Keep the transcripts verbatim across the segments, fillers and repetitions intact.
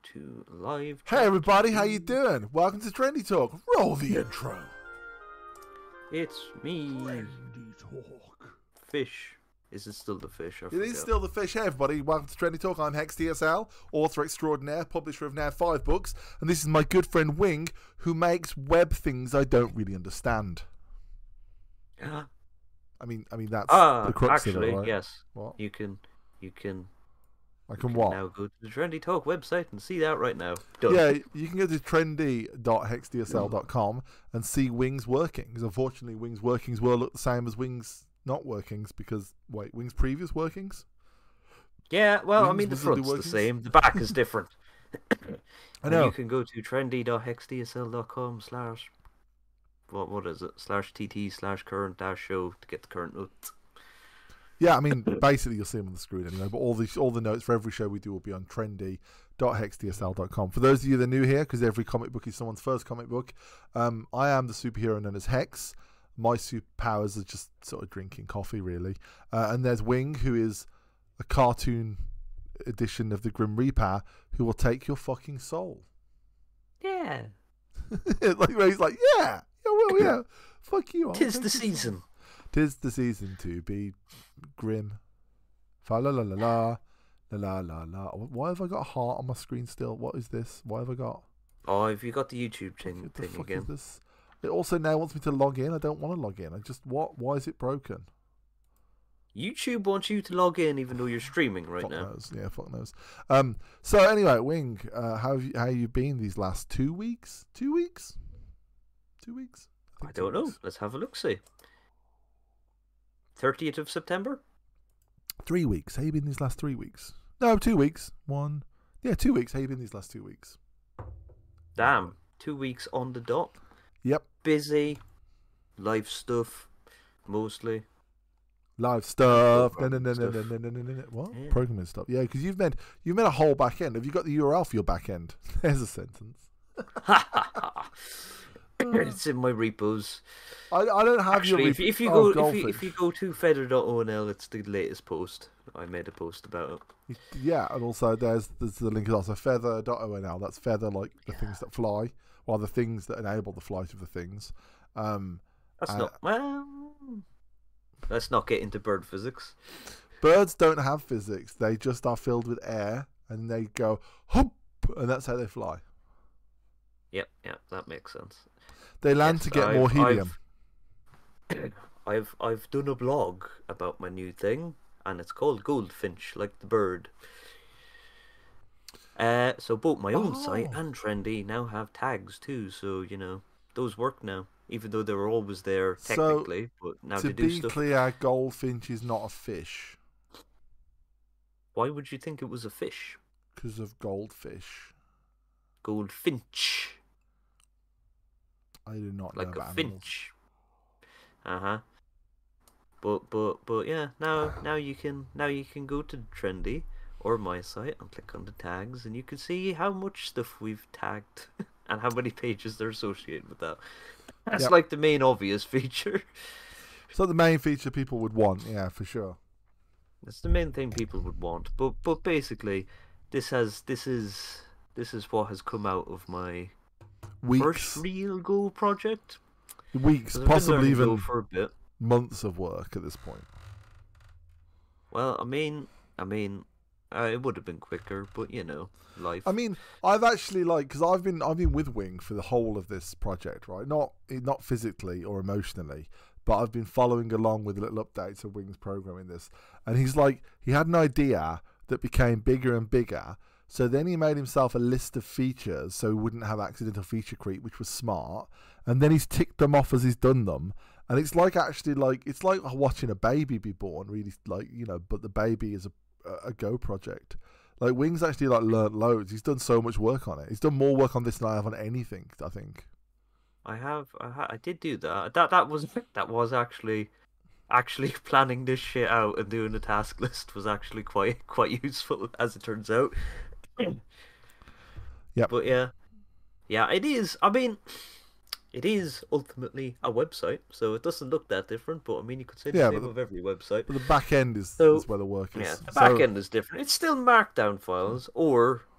to live. Hey everybody, how you doing? Welcome to Trendy Talk. Roll the intro. It's me. Trendy Talk. Fish. Is it still the fish? I It forget. is still the fish. Hey everybody, welcome to Trendy Talk. I'm Hex D S L, author extraordinaire, publisher of now five books, and this is my good friend Wing, who makes web things I don't really understand. I mean, I mean that's ah, the crux actually, of it, right? yes. What? You can, you can. I you can what? Now go to the Trendy Talk website and see that right now. Done. Yeah, you can go to trendy dot hex d s l dot com and see Wing's workings. Unfortunately, Wing's workings will look the same as Wing's not workings because, wait, Wing's previous workings? Yeah, well, I Wings mean, the wizardly front's the workings? same. The back is different. I know. And you can go to trendy dot hex d s l dot com slash, what, what is it? Slash tt slash current dash show to get the current notes. Yeah, I mean, basically you'll see them on the screen anyway, but all the all the notes for every show we do will be on trendy dot hex d s l dot com. For those of you that are new here, because every comic book is someone's first comic book, um, I am the superhero known as Hex. My superpowers are just sort of drinking coffee, really. Uh, and there's Wing, who is a cartoon edition of the Grim Reaper, who will take your fucking soul. Yeah. Like where he's like, yeah, yeah, well, yeah, fuck you. I'll Tis take the your soul." season. Tis the season to be grim. Fa la la la la la la la la. Why have I got a heart on my screen still? What is this? Why have I got? Oh, have you got the YouTube thing, What the thing fuck again? is this? It also now wants me to log in. I don't want to log in. I just what? Why is it broken? YouTube wants you to log in even though you're streaming right Fuck now. knows. Yeah, fuck knows. Um. So anyway, Wing, uh, how have you, how you been these last two weeks? Two weeks? Two weeks? I think don't two know. weeks. Let's have a look. See. thirtieth of September. Three weeks. How you been these last three weeks? No, two weeks. One. Yeah, two weeks. How you been these last two weeks? Damn, two weeks on the dot. Yep. Busy, life stuff, mostly. Live stuff. No, no, Programming no, no, no, stuff. no, no, no, no. What? Yeah. Programming stuff. Yeah, because you've made you've made a whole back end. Have you got the U R L for your back end? There's a sentence. It's in my repos. I, I don't have Actually, your. if, if you oh, go if you, Goldfish. if you go to feather dot o n l, it's the latest post. I made a post about it. Yeah, and also there's there's the link is also feather dot o n l. That's feather like the Yeah. things that fly, while the things that enable the flight of the things. Um, That's Uh, not well. Let's not get into bird physics. birds don't have physics. They just are filled with air, and they go hop, and that's how they fly. Yep, yep, that makes sense. They land Yes, to get I've- more helium. I've, I've I've done a blog about my new thing, and it's called Goldfinch, like the bird. Uh, so both my own site Oh. and Trendy now have tags too, so you know those work now, even though they were always there So, technically. but now To they do be stuff. clear, goldfinch is not a fish Why would you think it was a fish? because of goldfish. Goldfinch, I do not know like a about animals. finch. Uh huh. But but but yeah, now now you can now you can go to Trendy or my site and click on the tags, and you can see how much stuff we've tagged and how many pages they're associated with that. That's Yep. like the main obvious feature. So the main feature people would want, yeah, for sure. That's the main thing people would want. But but basically, this has this is this is what has come out of my Weeks, first real Go project. weeks, 'Cause I've been possibly learning Go even for a bit. months of work at this point. Well, I mean, I mean, uh, it would have been quicker, but you know, life. I mean, I've actually like because I've been I've been with Wing for the whole of this project, right? Not not physically or emotionally, but I've been following along with little updates of Wing's programming this, and he's like he had an idea that became bigger and bigger. So then he made himself a list of features so he wouldn't have accidental feature creep, which was smart. And then he's ticked them off as he's done them. And it's like actually like it's like watching a baby be born, really, like, you know, but the baby is a a Go project. Like Wing's actually like learnt loads. He's done so much work on it. He's done more work on this than I have on anything, I think. I have, I, ha- I did do that. That that was that was actually, actually planning this shit out and doing the task list was actually quite quite useful as it turns out. Yep. But yeah, yeah, it is. I mean, it is ultimately a website, so it doesn't look that different. But I mean, you could say the Yeah, same but of every website. But the back end is, So- is where the work is. Yeah, the So- back end is different. It's still markdown files or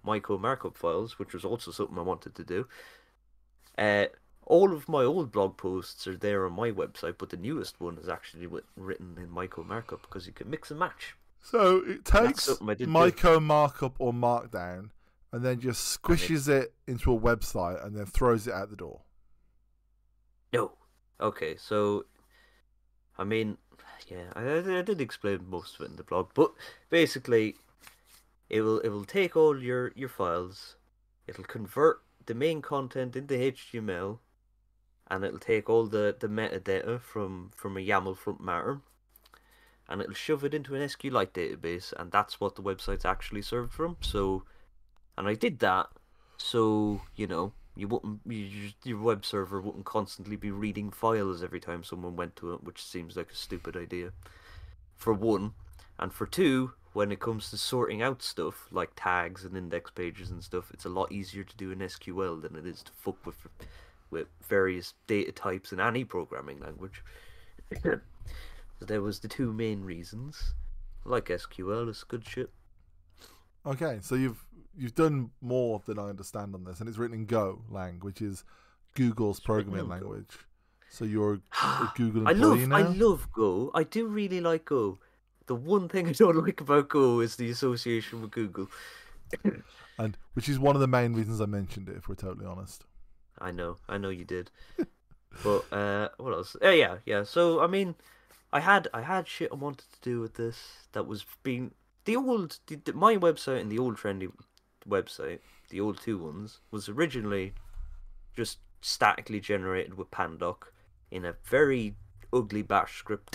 micro markup files, which was also something I wanted to do. Uh, all of my old blog posts are there on my website, but the newest one is actually written in micro markup because you can mix and match. So it takes micro markup or markdown and then just squishes it... it into a website and then throws it out the door. No. Okay, so I mean, yeah, I, I did explain most of it in the blog, but basically, it will it will take all your, your files, it'll convert the main content into H T M L, and it'll take all the, the metadata from, from a YAML front matter, and it'll shove it into an SQLite database, and that's what the website's actually served from. So, and I did that, so, you know, you wouldn't, you, your web server wouldn't constantly be reading files every time someone went to it, which seems like a stupid idea, for one. And for two, when it comes to sorting out stuff, like tags and index pages and stuff, it's a lot easier to do in S Q L than it is to fuck with, with various data types in any programming language. So there was the two main reasons. I like S Q L, it's good shit. Okay, so you've you've done more than I understand on this, and it's written in Go lang, which is Google's It's programming written in Go. language. So you're a Google I employee love, now? I love Go. I do really like Go. The one thing I don't like about Go is the association with Google. And which is one of the main reasons I mentioned it, if we're totally honest. I know, I know you did. But uh, what else? Uh, yeah, yeah. So I mean, I had I had shit I wanted to do with this that was being the old the, the, my website and the old trendy website, the old two ones, was originally just statically generated with Pandoc in a very ugly bash script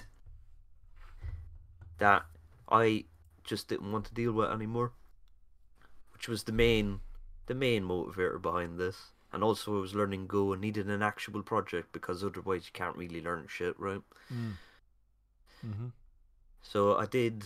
that I just didn't want to deal with anymore, which was the main the main motivator behind this. And also I was learning Go and needed an actual project because otherwise you can't really learn shit, right? Mm. Mm-hmm. So I did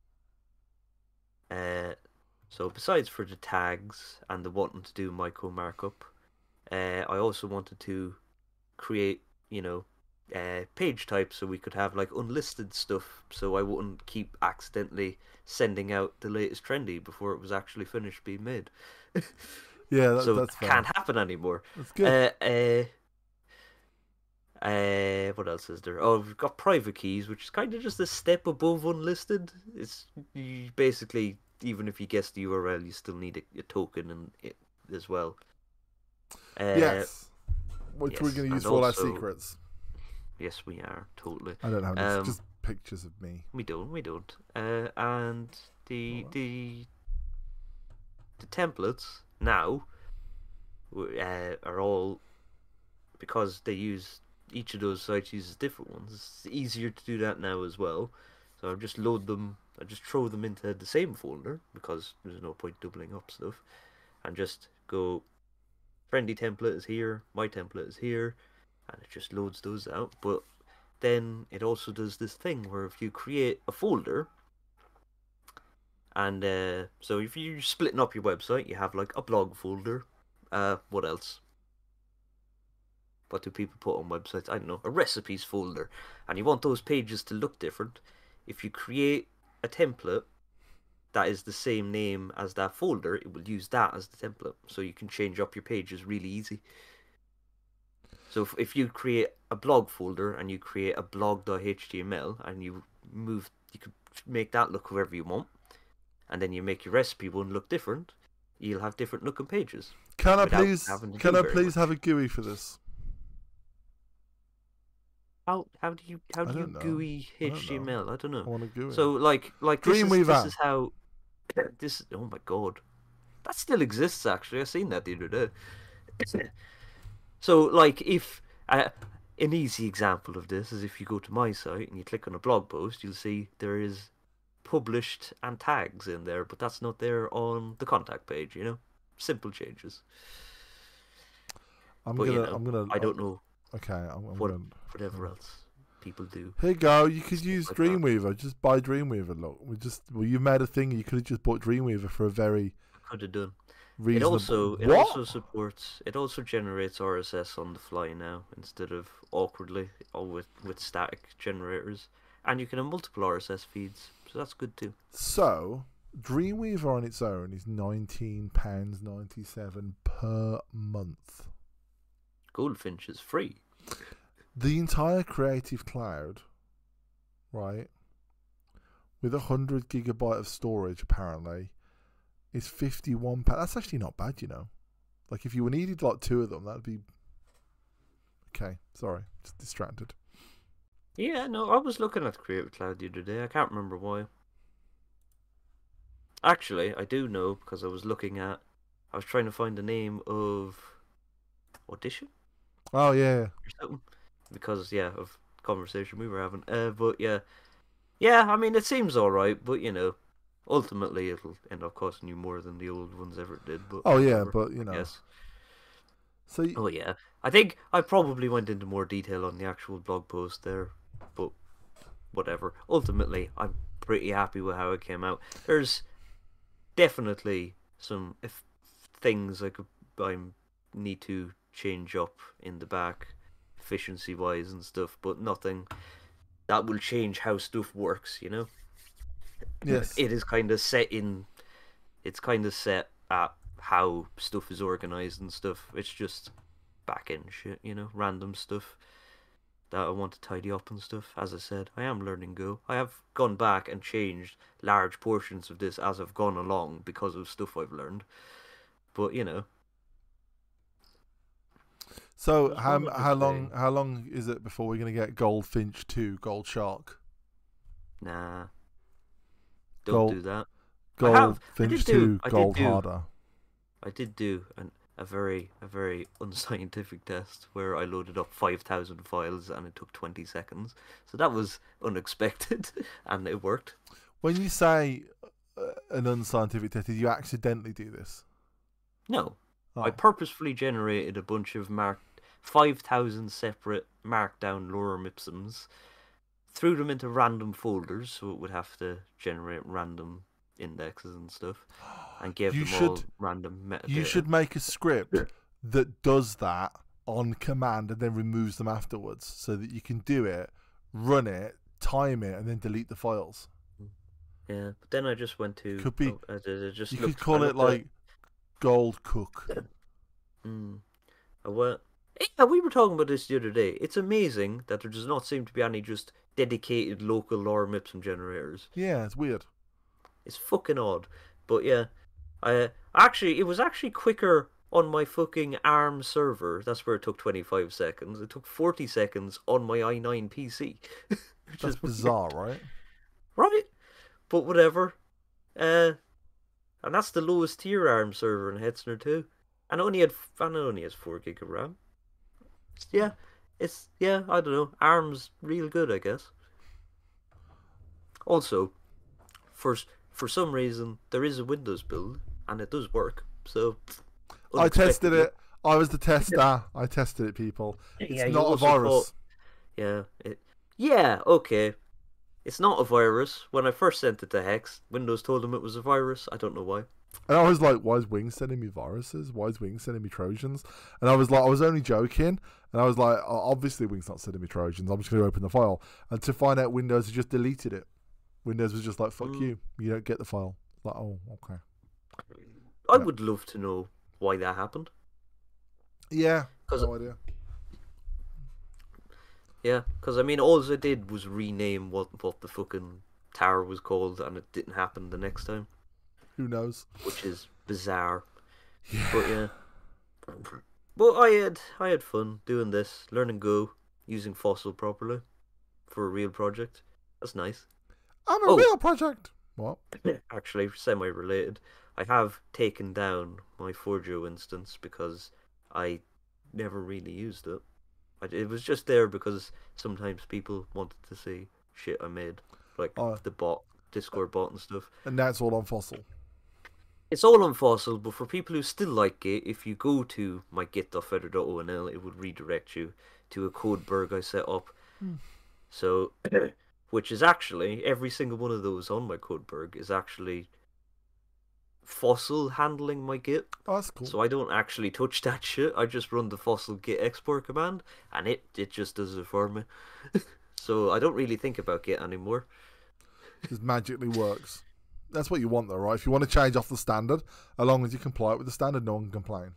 uh so besides for the tags and the wanting to do micro markup, uh, I also wanted to create, you know, uh, page types so we could have like unlisted stuff, so I wouldn't keep accidentally sending out the latest trendy before it was actually finished being made. Yeah, that, so that's it fair. can't happen anymore. That's good. Uh, uh, uh, what else is there? Oh, we've got private keys, which is kind of just a step above unlisted. It's you basically, even if you guess the U R L, you still need a, a token and it as well. Uh, yes. Which yes, we're going to use and for all our also- secrets. Yes, we are totally. I don't have this. Um, Just pictures of me. We don't. We don't. Uh, and the Alright. the the templates now uh, are all, because they use each of those sites uses different ones. It's easier to do that now as well. So I just load them. I just throw them into the same folder because there's no point doubling up stuff, and just go. Friendly template is here. My template is here. And it just loads those out. But then it also does this thing where if you create a folder, and uh, so if you're splitting up your website, you have like a blog folder. Uh, what else? What do people put on websites? I don't know. A recipes folder. And you want those pages to look different. If you create a template that is the same name as that folder, it will use that as the template. So you can change up your pages really easy. So if, if you create a blog folder and you create a blog.html and you move, you could make that look however you want, and then you make your recipe one look different, you'll have different looking pages. Can I without please? having to Can do I very please much. have a G U I for this? How how do you how I do you don't know. G U I I don't H T M L? I don't know. I want a G U I. So like like this is, Dreamweaver. this is how this. Oh my god, that still exists. Actually, I seen that the other day. So like if uh, an easy example of this is if you go to my site and you click on a blog post, you'll see there is published and tags in there, but that's not there on the contact page. You know, simple changes. I'm but, gonna. you know, I'm gonna. I don't know Okay, I'm, I'm what gonna. whatever else people do. Here you go. You could Stuff use like that. Dreamweaver. Just buy Dreamweaver. Look, we just. Well, you made a thing. You could have just bought Dreamweaver for a very Could have done. It reasonable. also it what? also supports it also generates R S S on the fly now instead of awkwardly or with with static generators, and you can have multiple R S S feeds, so that's good too. So, Dreamweaver on its own is nineteen pounds ninety seven per month. Goldfinch is free. The entire Creative Cloud, right, with a hundred gigabyte of storage apparently, is fifty one pounds. That's actually not bad, you know. Like if you needed like two of them, that'd be okay. Sorry, just distracted. Yeah, no, I was looking at Creative Cloud the other day. I can't remember why. Actually, I do know because I was looking at. I was trying to find the name of Audition Oh yeah, or something because yeah of conversation we were having. Uh, but yeah, yeah. I mean, it seems all right, but you know, ultimately it'll end up costing you more than the old ones ever did. But oh yeah, whatever, but you know. yes. So y- Oh yeah, I think I probably went into more detail on the actual blog post there, but whatever. Ultimately, I'm pretty happy with how it came out. There's definitely some if things I could I need to change up in the back, efficiency wise and stuff, but nothing that will change how stuff works. You know, yes, it is kind of set in. It's kind of set at how stuff is organized and stuff. It's just back end shit, you know, random stuff that I want to tidy up and stuff. As I said, I am learning Go. I have gone back and changed large portions of this as I've gone along because of stuff I've learned. But you know. So There's how one other how long thing. how long is it before we're gonna get Goldfinch two, Gold Shark, Nah, don't Gold do that. I have. I Goldfinch did do. two, I did Gold do. Harder? I did do an, a very a very unscientific test where I loaded up five thousand files and it took twenty seconds. So that was unexpected and it worked. When you say uh, an unscientific test, did you accidentally do this? No, Oh, I purposefully generated a bunch of marked five thousand separate markdown lorem ipsums, threw them into random folders so it would have to generate random indexes and stuff, and gave you them should all random metadata. you should make a script that does that on command and then removes them afterwards, so that you can do it, run it, time it, and then delete the files. Yeah, but then I just went to. Could be. Oh, I, I just You looked, could call I it looked at- like Gold Cook. Mm. I went. Yeah, we were talking about this the other day. It's amazing that there does not seem to be any just dedicated local lorem ipsum generators. Yeah, it's weird. It's fucking odd. But yeah, I actually it was actually quicker on my fucking ARM server. That's where it took twenty-five seconds. It took forty seconds on my i nine P C. Which That's is weird. bizarre, right? Right? But whatever. Uh, and that's the lowest tier ARM server in Hetzner too. And it only had and it only has four gig of RAM. Yeah, it's yeah. I don't know. ARM's real good, I guess. Also, for for some reason, there is a Windows build and it does work. So I tested unexpectedly- it. I was the tester. I tested it, people. It's Yeah, you not a also virus. thought- Yeah, it. Yeah, okay. It's not a virus. When I first sent it to Hex, Windows told them it was a virus. I don't know why. And I was like, why is Wing sending me viruses? Why is Wing sending me Trojans? And I was like, I was only joking. And I was like, "Oh, obviously Wing's not sending me Trojans. I'm just going to open the file. And to find out Windows had just deleted it. Windows was just like, fuck Mm. you. You don't get the file. Like, oh, okay. I Yeah. would love to know why that happened. Yeah. 'Cause- No idea. Yeah, because I mean, all I did was rename what what the fucking tower was called, and it didn't happen the next time, Who knows? which is bizarre. Yeah. But yeah, but I had I had fun doing this, learning Go, using Fossil properly for a real project. That's nice. I'm a Oh. real project. What? Actually, semi-related. I have taken down my Forjo instance because I never really used it. I, it was just there because sometimes people wanted to see shit I made, like Oh. the bot, Discord bot and stuff. And now it's all on Fossil. It's all on Fossil, but for people who still like Git, if you go to my git.feather.onl, it would redirect you to a Codeberg I set up. Hmm. So, which is actually, every single one of those on my Codeberg is actually Fossil handling my Git. Oh, that's cool. So I don't actually touch that shit. I just run the Fossil Git export command, and it, it just does it for me. So I don't really think about Git anymore. Just magically works. That's what you want, though, right? If you want to change off the standard, as long as you comply with the standard, no one can complain.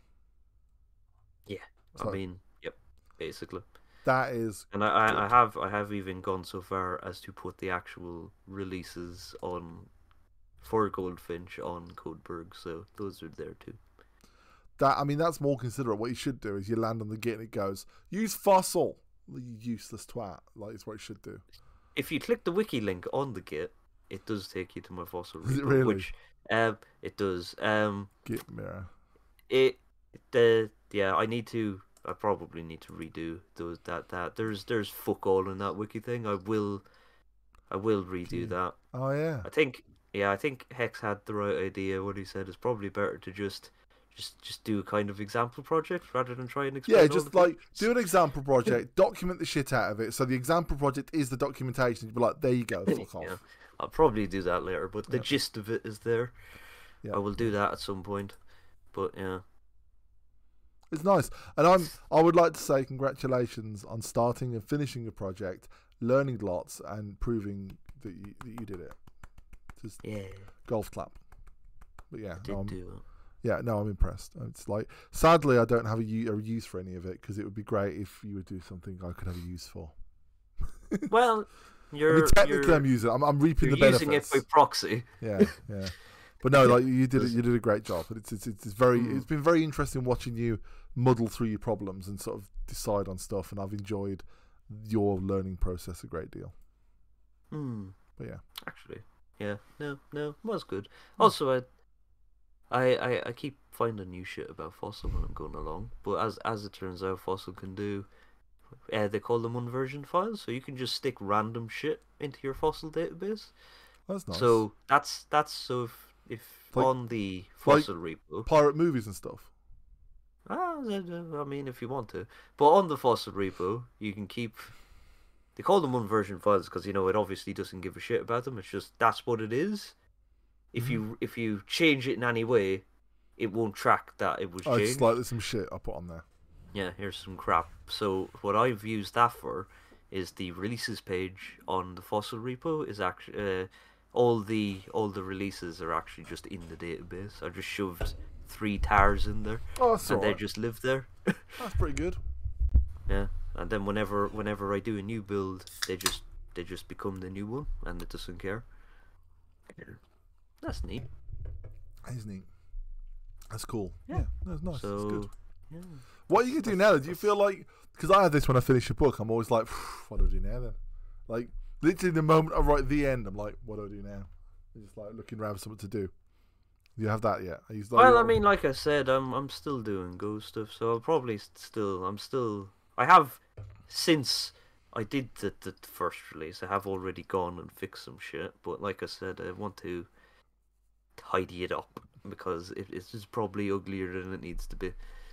Yeah, So- I mean, yep, basically. That is And I, I, I Good. have I have even gone so far as to put the actual releases on for Goldfinch on Codeberg, so those are there too. that. I mean, that's more considerate. What you should do is you land on the Git and it goes, use fossil. You useless twat. Like, it's what it should do. If you click the wiki link on the Git, it does take you to my fossil repo, Does it really? which um it does. Um Git mirror. it the yeah, I need to I probably need to redo those that that there's there's fuck all in that wiki thing. I will I will redo Yeah. that. Oh, yeah. I think yeah, I think Hex had the right idea. What he said is probably better to just just just do a kind of example project rather than try and explain Yeah, all just the like features. do an example project, document the shit out of it. So the example project is the documentation. You'd be like, there you go, fuck off. Yeah, I'll probably do that later, but the Yeah. gist of it is there. Yeah. I will do that at some point. But yeah. It's nice, and I'm. I would like to say congratulations on starting and finishing a project, learning lots, and proving that you, that you did it. Just Yeah. golf clap. But yeah, I did no, I'm, do it. yeah, no, I'm impressed. It's like, sadly, I don't have a, u- a use for any of it because it would be great if you would do something I could have a use for. Well, I you're mean, technically, you're, I'm using. I'm, I'm reaping you're the using benefits. it by proxy. Yeah, yeah. But no, like you did, it, you did a great job. It's it's it's very. Mm. It's been very interesting watching you muddle through your problems and sort of decide on stuff. And I've enjoyed your learning process a great deal. Hmm. But yeah, Actually, yeah. No, no, it was good. Also, I, I, I, I keep finding new shit about Fossil when I'm going along. But as as it turns out, Fossil can do. Uh, they call them unversioned files, so you can just stick random shit into your Fossil database. that's nice. So that's that's so if, if Like- on the like- Fossil repo. pirate movies and stuff. Ah, I mean, if you want to. But on the Fossil repo, you can keep. They call them unversioned files because you know it obviously doesn't give a shit about them. It's just that's what it is. If Mhm. you if you change it in any way, it won't track that it was I changed. just like there's some shit I put on there. Yeah, here's some crap. So what I've used that for is the releases page on the Fossil repo is actually uh, all the all the releases are actually just in the database. I just shoved three tars in there, Oh, that's and they alright. just live there. That's pretty good. Yeah, and then whenever whenever I do a new build, they just they just become the new one, and it doesn't care. That's neat. That's neat. That's cool. Yeah. Yeah, that's nice. That's good. So, yeah. What are you gonna do now? Do you feel like because I have this when I finish a book, I'm always like, what do I do now then? Like literally the moment I write the end, I'm like, what do I do now? I'm just like looking around for something to do. Do you have that yet? Are you like, Well, I mean, like I said, I'm I'm still doing Go stuff, so I'll probably st- still I'm still I have since I did the, the first release. I have already gone and fixed some shit, but like I said, I want to tidy it up because it, it's just probably uglier than it needs to be.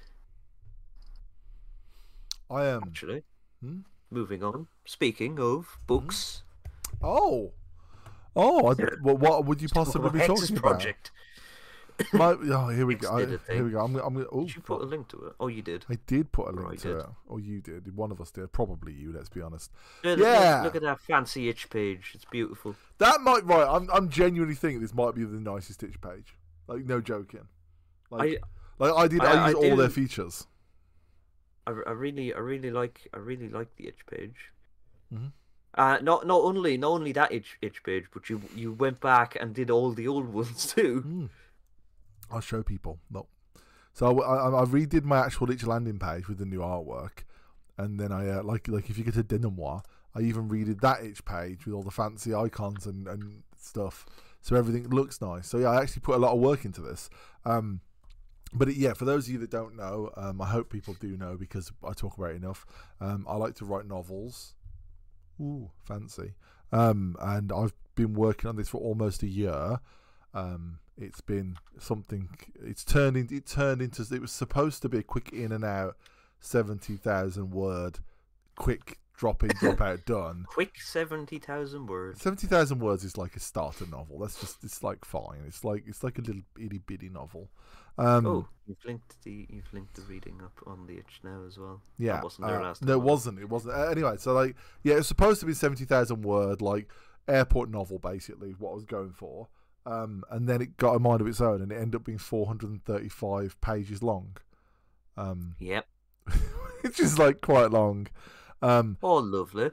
I am. Actually, Hmm? moving on. Speaking of books, Oh, oh. I, Yeah. what, what would you let's talk possibly about be Hex's talking about? project. My, oh, here we Hex go. I, did a here we thing. go. I'm, I'm, oh, Did you put a link to it? Oh, you did. I did put a Or link I to did. it, or you did. One of us did. Probably you. Let's be honest. Look, Yeah. Look, look at that fancy itch page. It's beautiful. That might right. I'm I'm genuinely thinking this might be the nicest Itch page. Like no joking. Like I like I did. I, I- I used all their do- features. I, I really I really like I really like the itch page. Mhm. Uh, not not only not only that itch itch page, but you you went back and did all the old ones too. Mm. I'll show people. No. So I, I, I redid my actual Itch landing page with the new artwork, and then I uh, like like if you get to Denouement, I even redid that Itch page with all the fancy icons and, and stuff. So everything looks nice. So yeah, I actually put a lot of work into this. Um, but it, yeah, for those of you that don't know, um, I hope people do know because I talk about it enough. Um, I like to write novels. Ooh, fancy. Um, and I've been working on this for almost a year. Um, it's been something. It's turned in, It turned into. It was supposed to be a quick in and out, seventy thousand word, quick drop in, drop out, done. Quick seventy thousand words. Seventy thousand words is like a starter novel. That's just. It's like fine. It's like it's like a little itty bitty novel. Um, Oh, you've linked the you've linked the reading up on the itch now as well. Yeah, That wasn't there uh, last no, it time. was wasn't. It wasn't. Uh, anyway, so like, yeah, it was supposed to be seventy thousand word, like airport novel, basically, what I was going for. um, and then it got a mind of its own, and it ended up being four hundred thirty-five pages long, um, Yep. which is like quite long. Um, Oh, lovely.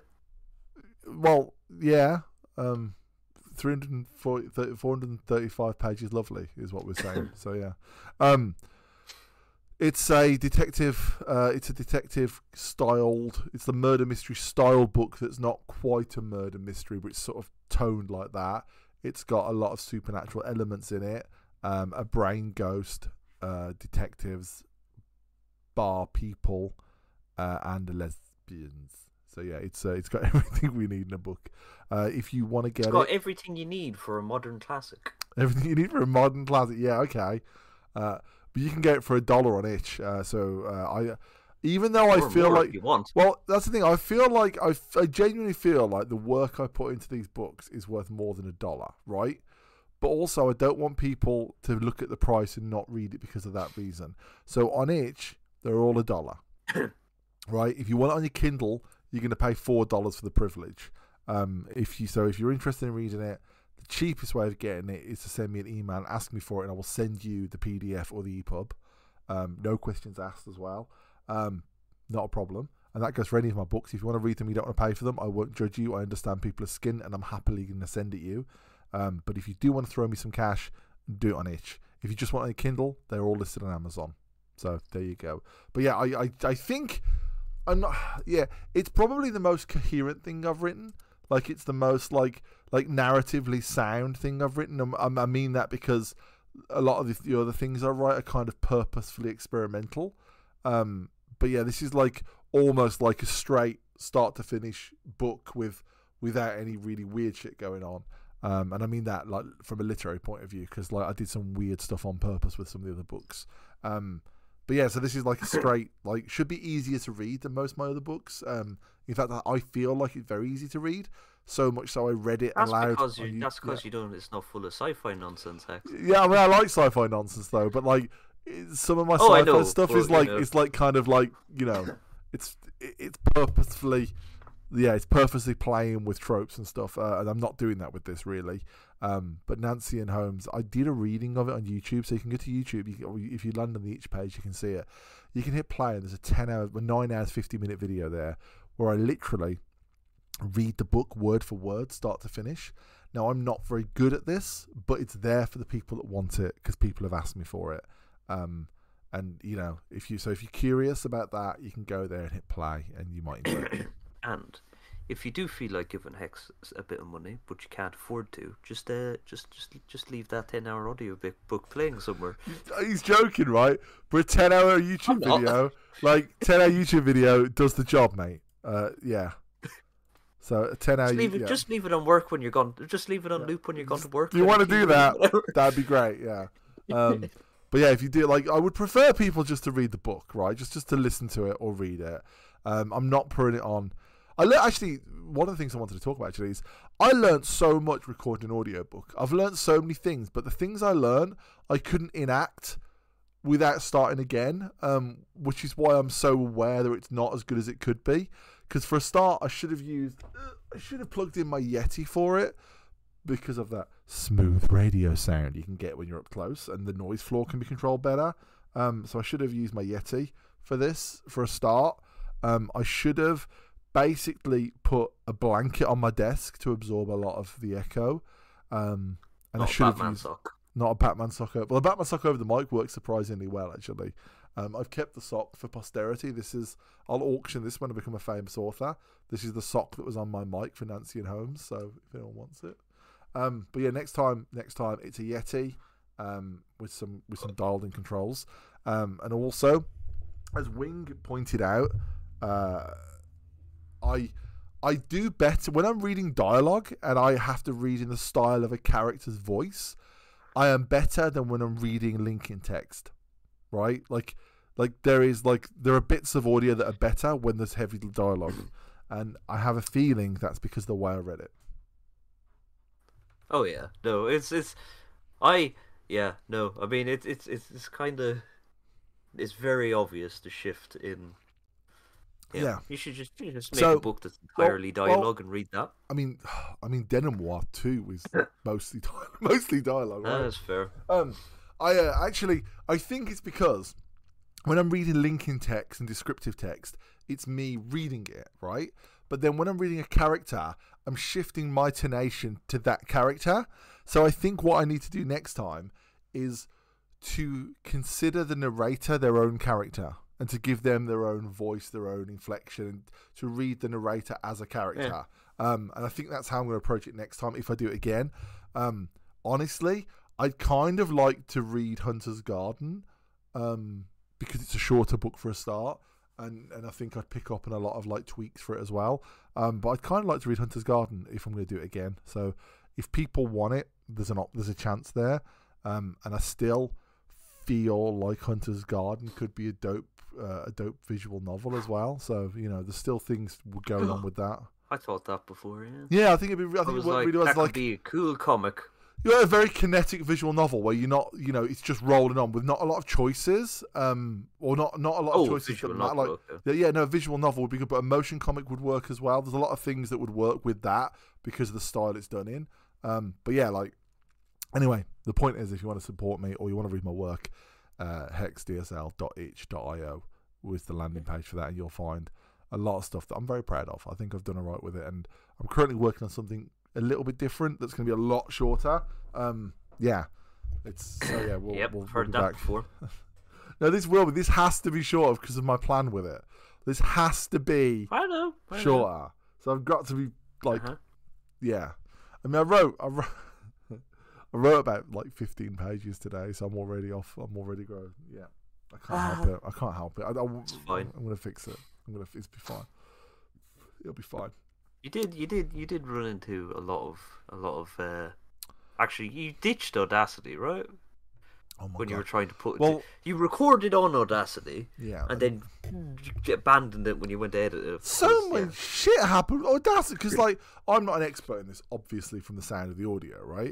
well, yeah, um, three hundred forty, four hundred thirty-five pages, lovely, is what we're saying. So yeah, um, it's a detective. Uh, it's a detective styled. It's the murder mystery style book that's not quite a murder mystery, but it's sort of toned like that. It's got a lot of supernatural elements in it. Um, a brain ghost, uh, detectives, bar people, uh, and lesbians. So yeah, it's uh, it's got everything we need in a book. Uh, if you want to get It's got it, everything you need for a modern classic. everything you need for a modern classic. Yeah, okay. Uh, but you can get it for a dollar on Itch. Uh, so uh, I, even though I Or feel more like, if you want. well, that's the thing. I feel like I, I genuinely feel like the work I put into these books is worth more than a dollar, right? But also, I don't want people to look at the price and not read it because of that reason. So on Itch, they're all a dollar, right? If you want it on your Kindle, you're going to pay four dollars for the privilege. Um, if you so, if you're interested in reading it, the cheapest way of getting it is to send me an email and ask me for it, and I will send you the P D F or the E P U B. Um, no questions asked as well. Um, not a problem. And that goes for any of my books. If you want to read them, you don't want to pay for them, I won't judge you. I understand people are skint, and I'm happily going to send it you. Um, but if you do want to throw me some cash, do it on Itch. If you just want a Kindle, they're all listed on Amazon. So there you go. But yeah, I I, I think I'm not. Yeah, it's probably the most coherent thing I've written. Like it's the most like like narratively sound thing I've written. I, I mean that because a lot of the, the other things I write are kind of purposefully experimental. Um, but yeah, this is like almost like a straight start to finish book with without any really weird shit going on. Um, and I mean that like from a literary point of view, because like I did some weird stuff on purpose with some of the other books. Um, but yeah, so this is like a straight, like should be easier to read than most of my other books. Um, in fact, I feel like it's very easy to read. So much so I read it That's aloud. because on you. you- That's because yeah. you don't. It's not full of sci-fi nonsense, Hex. Yeah, I mean, I like sci-fi nonsense though, but like it- some of my Oh, I sci-fi know, stuff but, is you like know. it's like kind of like you know, it's it's purposefully, yeah, it's purposely playing with tropes and stuff, uh, and I'm not doing that with this really. Um, but Nancy and Holmes, I did a reading of it on YouTube, so you can go to YouTube. You can, if you land on the each page, you can see it. You can hit play, and there's a ten hour, nine hours, fifty minute video there where I literally read the book word for word, start to finish. Now, I'm not very good at this, but it's there for the people that want it because people have asked me for it. Um, and you know, if you so if you're curious about that, you can go there and hit play, and you might enjoy it. And if you do feel like giving Hex a bit of money, but you can't afford to, just uh, just just just leave that ten-hour audio book playing somewhere. He's joking, right? But a ten-hour YouTube I'm not. video, like ten-hour YouTube video, does the job, mate. Uh, yeah. So a ten-hour. Just leave it. yeah. Just leave it on work when you're gone. Just leave it on Yeah. loop when you're gone to work. If you on want to T V, do that, whatever. that'd be great. Yeah. Um, but yeah, if you do, like, I would prefer people just to read the book, right? Just just to listen to it or read it. Um, I'm not putting it on. I le- actually one of the things I wanted to talk about actually is I learned so much recording an audiobook. I've learned so many things, but the things I learned I couldn't enact without starting again, um, which is why I'm so aware that it's not as good as it could be. Because for a start, I should have used, uh, I should have plugged in my Yeti for it because of that smooth radio sound you can get when you're up close, and the noise floor can be controlled better. Um, so I should have used my Yeti for this for a start. Um, I should have basically put a blanket on my desk to absorb a lot of the echo. Um, and Not I a should have Batman used sock. not a Batman sock over. Well, a Batman sock over the mic works surprisingly well, actually. Um, I've kept the sock for posterity. This is I'll auction this when I become a famous author. This is the sock that was on my mic for Nancy and Holmes. So if anyone wants it, um, but yeah, next time, next time it's a Yeti um, with some with some dialed in controls, um, and also, as Wing pointed out, uh, I. I do better when I'm reading dialogue and I have to read in the style of a character's voice. I am better than when I'm reading linking text, right? Like, like there is like there are bits of audio that are better when there's heavy dialogue, and I have a feeling that's because of the way I read it. Oh yeah, no, it's it's, I yeah no, I mean it's it's it's it's kind of, it's very obvious the shift in Yeah. Yeah. You should just, you should just make So, a book that's well- entirely well- dialogue and read that. I mean, I mean, Denimoir two is mostly di- mostly dialogue, Ah, right? that's fair. Um, I uh, actually, I think it's because when I'm reading linking text and descriptive text, it's me reading it, right? But then when I'm reading a character, I'm shifting my tonation to that character. So I think what I need to do next time is to consider the narrator their own character and to give them their own voice, their own inflection, and to read the narrator as a character. Um, and I think that's how I'm going to approach it next time if I do it again. Um, honestly, I'd kind of like to read Hunter's Garden um, because it's a shorter book for a start. And, and I think I'd pick up on a lot of like tweaks for it as well. Um, but I'd kind of like to read Hunter's Garden if I'm going to do it again. So if people want it, there's an op- there's a chance there. Um, and I still feel like Hunter's Garden could be a dope uh, a dope visual novel as well. So you know, there's still things going on with that. I thought that before, yeah. Yeah, I think it'd be. I I think was it like, really was that like could be a cool comic. you know, a very kinetic visual novel where you're not, you know, it's just rolling on with not a lot of choices, um, or not not a lot of Oh, choices. visual That matter. novel, Like, okay. yeah, yeah, no, a visual novel would be good, but a motion comic would work as well. There's a lot of things that would work with that because of the style it's done in. Um, but yeah, like, anyway, the point is, if you want to support me or you want to read my work, uh, hex d s l dot itch dot i o was the landing page for that, and you'll find a lot of stuff that I'm very proud of. I think I've done all right with it, and I'm currently working on something a little bit different that's going to be a lot shorter. Um, yeah, it's so yeah. We'll, Yep, we'll, we'll heard be that back. before. No, this will be. This has to be shorter because of my plan with it. This has to be I know. I know. shorter. So I've got to be like, Uh-huh. yeah. I mean, I wrote, I wrote, I wrote about like fifteen pages today, so I'm already off. I'm already growing. Yeah, I can't help it. I can't help it. I, I, It's fine. I'm gonna fix it. I'm gonna. It's be fine. It'll be fine. You did, you did, you did run into a lot of, a lot of. Uh, actually, you ditched Audacity, right? Oh my When god. you were trying to put, Well- you recorded on Audacity, yeah. and then you abandoned it when you went to edit it. So because, much shit happened. Audacity, because like I'm not an expert in this, obviously from the sound of the audio, right?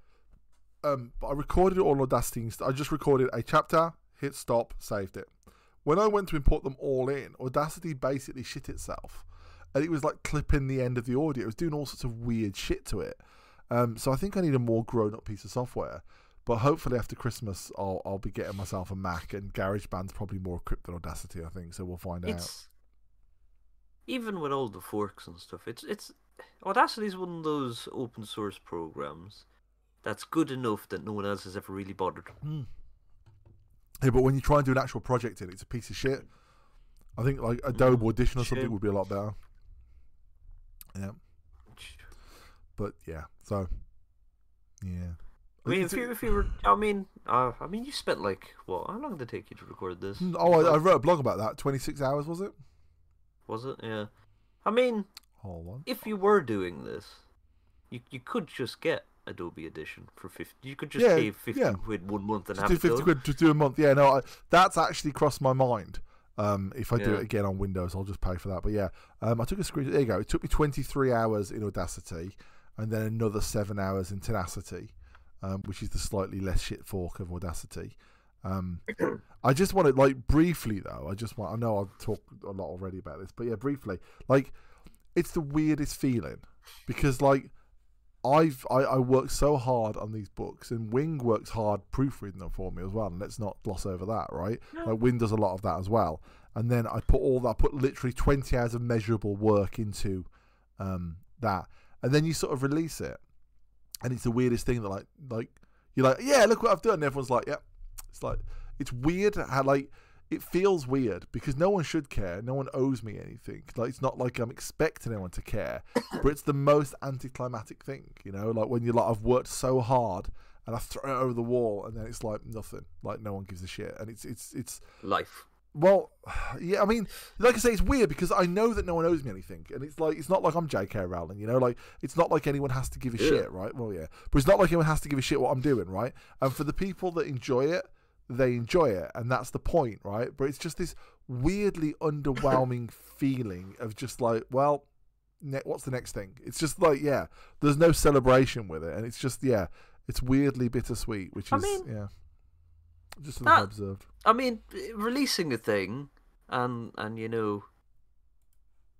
Um, but I recorded it on Audacity. inst- I just recorded a chapter, hit stop, saved it. When I went to import them all in, Audacity basically shit itself, and it was like clipping the end of the audio. It was doing all sorts of weird shit to it. Um, so I think I need a more grown-up piece of software. But hopefully after Christmas, I'll I'll be getting myself a Mac, and GarageBand's probably more equipped than Audacity, I think. So we'll find out. It's even with all the forks and stuff. It's it's Audacity is one of those open source programs that's good enough that no one else has ever really bothered. Yeah, but when you try and do an actual project in it, it's a piece of shit. I think like Adobe Mm, Audition or something shame. would be a lot better. Yeah, but yeah, so yeah. I mean, It's- if you if you were, I mean, uh, I mean, you spent like what? How long did it take you to record this? Oh, I, I wrote a blog about that. twenty-six hours was it? Was it? Yeah. I mean, Hold on. if you were doing this, you you could just get Adobe Audition for fifty. You could just Yeah, pay fifty yeah. quid one month and Just have do it fifty done. quid to do a month. Yeah, no, I, that's actually crossed my mind. Um, if I do Yeah. it again on Windows, I'll just pay for that. But yeah, um, I took a screen. There you go. It took me twenty-three hours in Audacity, and then another seven hours in Tenacity, um, which is the slightly less shit fork of Audacity. Um, I just want to like briefly though. I just want. I know I've talked a lot already about this, but yeah, briefly. Like, it's the weirdest feeling because like I've I, I worked so hard on these books, and Wing works hard proofreading them for me as well. And let's not gloss over that, right? Like Wing does a lot of that as well. And then I put all that, I put literally twenty hours of measurable work into um, that, and then you sort of release it, and it's the weirdest thing that like like you're like, yeah, look what I've done. And everyone's like, yeah. It's like it's weird how like it feels weird because no one should care. No one owes me anything. Like it's not like I'm expecting anyone to care, but it's the most anticlimactic thing, you know. Like when you're like, I've worked so hard and I throw it over the wall, and then it's like nothing. Like no one gives a shit, and it's it's it's Life. well, yeah. I mean, like I say, it's weird because I know that no one owes me anything, and it's like it's not like I'm J K Rowling, you know. Like it's not like anyone has to give a Yeah. shit, right? Well, yeah, but it's not like anyone has to give a shit what I'm doing, right? And for the people that enjoy it, they enjoy it, and that's the point, right? But it's just this weirdly underwhelming feeling of just like, well, ne- what's the next thing? It's just like, yeah, there's no celebration with it, and it's just, yeah, it's weirdly bittersweet, which I is, mean, yeah, just something I that- observed. I mean, releasing a thing, and and you know,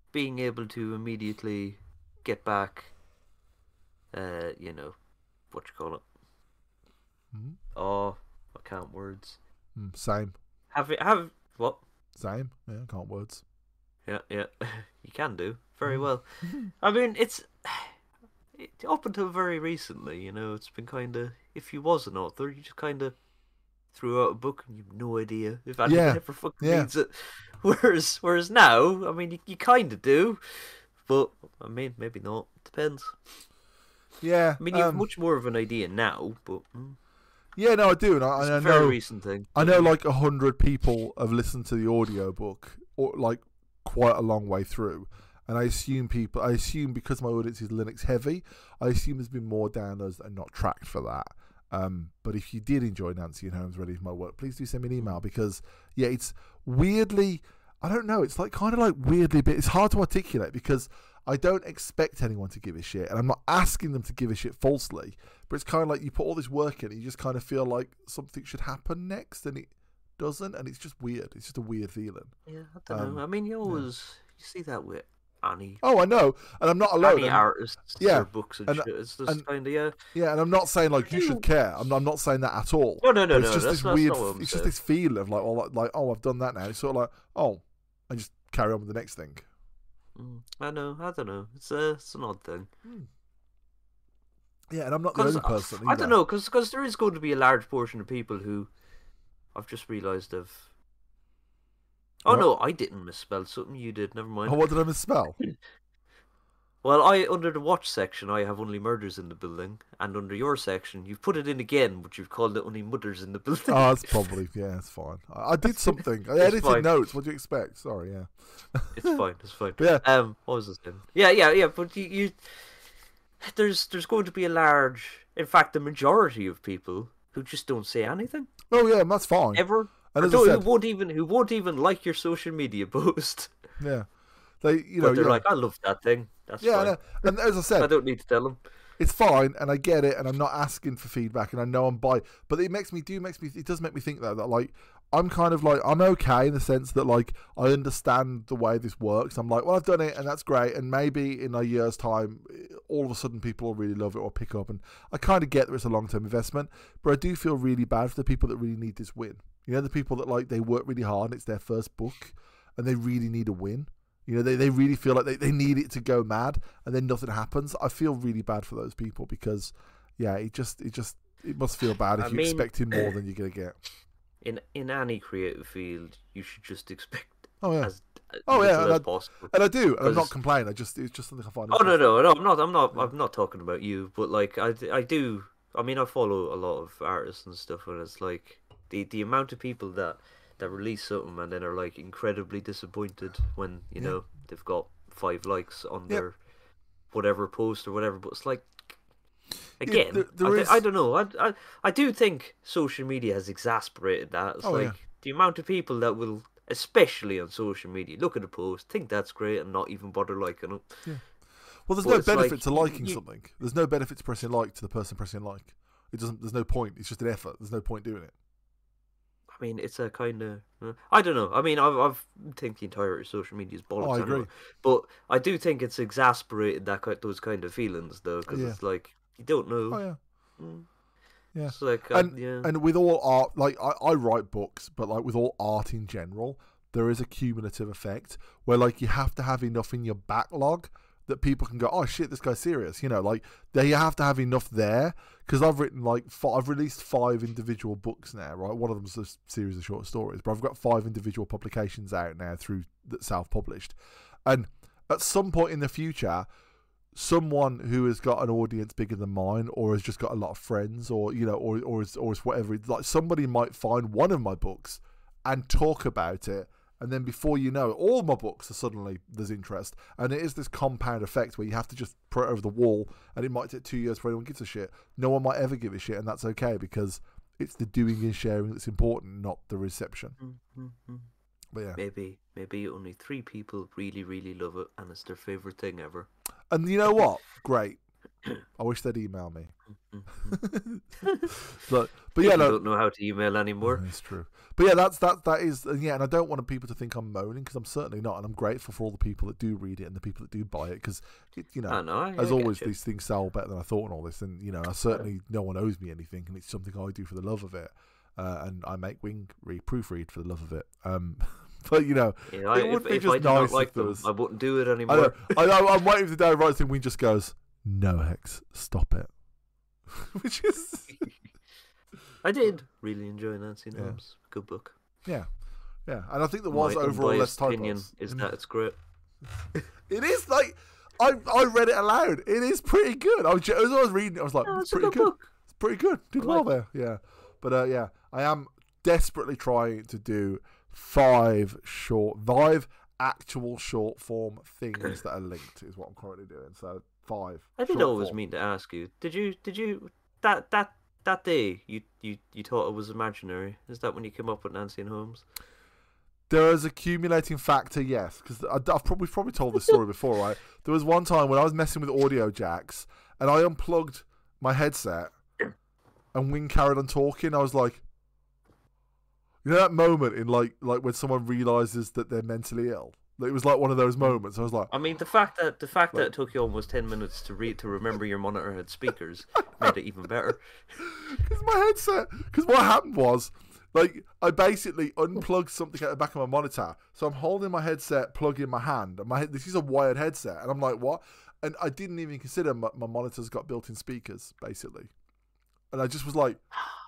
being able to immediately get back, uh, you know, what you call it? Mm-hmm. Oh, I can't words. Mm, same. Have it have what? Same. Yeah, can't words. Yeah, yeah, you can do very Mm. well. I mean, it's it, up until very recently, you know, it's been kind of if you was an author, you just kind of threw out a book and you've no idea if anyone Yeah, ever fucking yeah. reads it. Whereas, whereas now, I mean, you, you kind of do, but I mean, maybe not. Depends. Yeah. I mean, you have Um. much more of an idea now, but mm, Yeah. No, I do, and I, it's and a I very know. recent thing. I But, know, mm, like a hundred people have listened to the audiobook, or like quite a long way through. And I assume people, I assume because my audience is Linux heavy, I assume there's been more downloads and not tracked for that. Um, but if you did enjoy Nancy and Holmes Ready for My Work, please do send me an email because, yeah, it's weirdly, I don't know, it's like kind of like weirdly, but it's hard to articulate because I don't expect anyone to give a shit, and I'm not asking them to give a shit falsely, but it's kind of like you put all this work in, and you just kind of feel like something should happen next, and it doesn't, and it's just weird. It's just a weird feeling. yeah, I don't Um, know. I mean, you yeah. always you see that with any Oh, I know, and I'm not alone. any And artists yeah, or books and and shit. It's just and kind of yeah. yeah, and I'm not saying like you do- should care. I'm I'm not saying that at all. No, no, no, But it's no. just That's this that's weird. not what I'm It's just saying. this feeling of like, oh, like, like oh, I've done that now. It's sort of like, oh, I just carry on with the next thing. Mm, I know. I don't know. It's a it's an odd thing. Yeah, and I'm not the Because only person either. I don't know. Because there is going to be a large portion of people who I've just realised have. Oh What? no, I didn't misspell something. You did. Never mind. Oh, what did I misspell? Well, I under the watch section, I have only murders in the building, and under your section, you've put it in again, but you've called it only mutters in the building. Oh, that's probably yeah, it's fine. I, I did something. I It's edited fine. notes. What do you expect? Sorry, yeah. It's fine. It's fine. But yeah, Um, what was this thing? Yeah, yeah, yeah. But you, you, there's there's going to be a large, in fact, the majority of people who just don't say anything oh yeah, that's fine. ever. And Or as I don't- who said, won't even who won't even like your social media post. yeah, they you know But they're yeah, like, I love that thing. That's yeah, fine. and, and as I said, I don't need to tell them. it's fine, and I get it, and I'm not asking for feedback, and I know I'm by, but it makes me do makes me it does make me think though that like I'm kind of like I'm okay in the sense that like I understand the way this works. I'm like, well, I've done it, and that's great, and maybe in a year's time, all of a sudden people will really love it or pick up, and I kind of get that it's a long term investment, but I do feel really bad for the people that really need this win. You know, the people that like they work really hard, and it's their first book, and they really need a win. You know, they, they really feel like they, they need it to go mad, and then nothing happens. I feel really bad for those people because, yeah, it just it just it must feel bad if I you're mean- expecting more than you're gonna get. In in any creative field, you should just expect Oh yeah, as as Oh, yeah, little and as I- possible. and I do, and I'm not Because- complaining. I just it's just something I find. Oh no, interesting. no, no! I'm not. I'm not. I'm not talking about you. But like, I, I do. I mean, I follow a lot of artists and stuff, and it's like the the amount of people that that release something and then are like incredibly disappointed when you Yeah. know they've got five likes on Yep. their whatever post or whatever. But it's like again, there- there I, thi- is- I don't know. I, I I do think social media has exasperated that. It's Oh, like yeah. the amount of people that will, especially on social media, look at a post, think that's great, and not even bother liking it. Well, there's But no it's benefit like, to liking you- something. There's no benefit to pressing like to the person pressing like. It doesn't. There's no point. It's just an effort. There's no point doing it. I mean, it's a kind of I don't know. I mean, I've I've think the entirety of social media is bollocks. Oh, I anyway. agree. But I do think it's exasperated that ki- those kind of feelings though, because Yeah. it's like you don't know. Oh yeah. Mm. Yeah. It's like uh, And yeah. and with all art, like I, I write books, but like with all art in general, there is a cumulative effect where like you have to have enough in your backlog that people can go, oh shit, this guy's serious. You know, like they have to have enough there because I've written like f- I've released five individual books now, right? One of them's a s- series of short stories, but I've got five individual publications out now through that self-published, and at some point in the future, someone who has got an audience bigger than mine, or has just got a lot of friends, or you know, or or is or is whatever, like somebody might find one of my books and talk about it, and then before you know it, all my books are suddenly there's interest, and it is this compound effect where you have to just put it over the wall, and it might take two years before anyone gives a shit. No one might ever give a shit, and that's okay because it's the doing and sharing that's important, not the reception. Mm-hmm. But yeah, Maybe maybe only three people really really love it, and it's their favorite thing ever. and you know what? Great. I wish they'd email me. Mhm. but but yeah, I no, don't know how to email anymore. That's true. But yeah, that's that. That is and yeah, and I don't want people to think I'm moaning because I'm certainly not, and I'm grateful for all the people that do read it and the people that do buy it because you know, I know, I, as I always, get you. these things sell better than I thought and all this, and you know, I certainly no one owes me anything, and it's something I do for the love of it, uh, and I make Wing read proofread for the love of it. Um, but you know, Yeah, I, it would if, be if just I did nice not like if there them, was. I wouldn't do it I anymore. know, I know, I'm waiting for the day right thing. Wing just goes, "No, Hex, stop it," which is. I did really enjoy Nancy Yeah. Holmes. Good book. Yeah, yeah, and I think there was My overall less unbiased opinion typos. is Mm. that it's great. It is like I I read it aloud. It is pretty good. I was ju- as I was reading it, I was like, No, it's it's a pretty good good. book. It's pretty good. Did I well like there. Yeah, but uh, yeah, I am desperately trying to do five short, five actual short form things that are linked. Is what I'm currently doing. So five. I did short always form. mean to ask you. Did you? Did you? That that that day you you you thought it was imaginary. Is that when you came up with Nancy and Holmes? There is accumulating factor, yes, because I've probably probably told this story before, right? There was one time when I was messing with audio jacks and I unplugged my headset, and Wing carried on talking. I was like, you know that moment in like like when someone realizes that they're mentally ill. It was like one of those moments. I was like, I mean, the fact that the fact Like- that it took you almost ten minutes to read to remember your monitor had speakers made it even better. because my headset. Because what happened was, like, I basically unplugged something at the back of my monitor. So I'm holding my headset plug in my hand. And my this is a wired headset, and I'm like, what? And I didn't even consider my, my monitor's got built-in speakers, basically. And I just was like,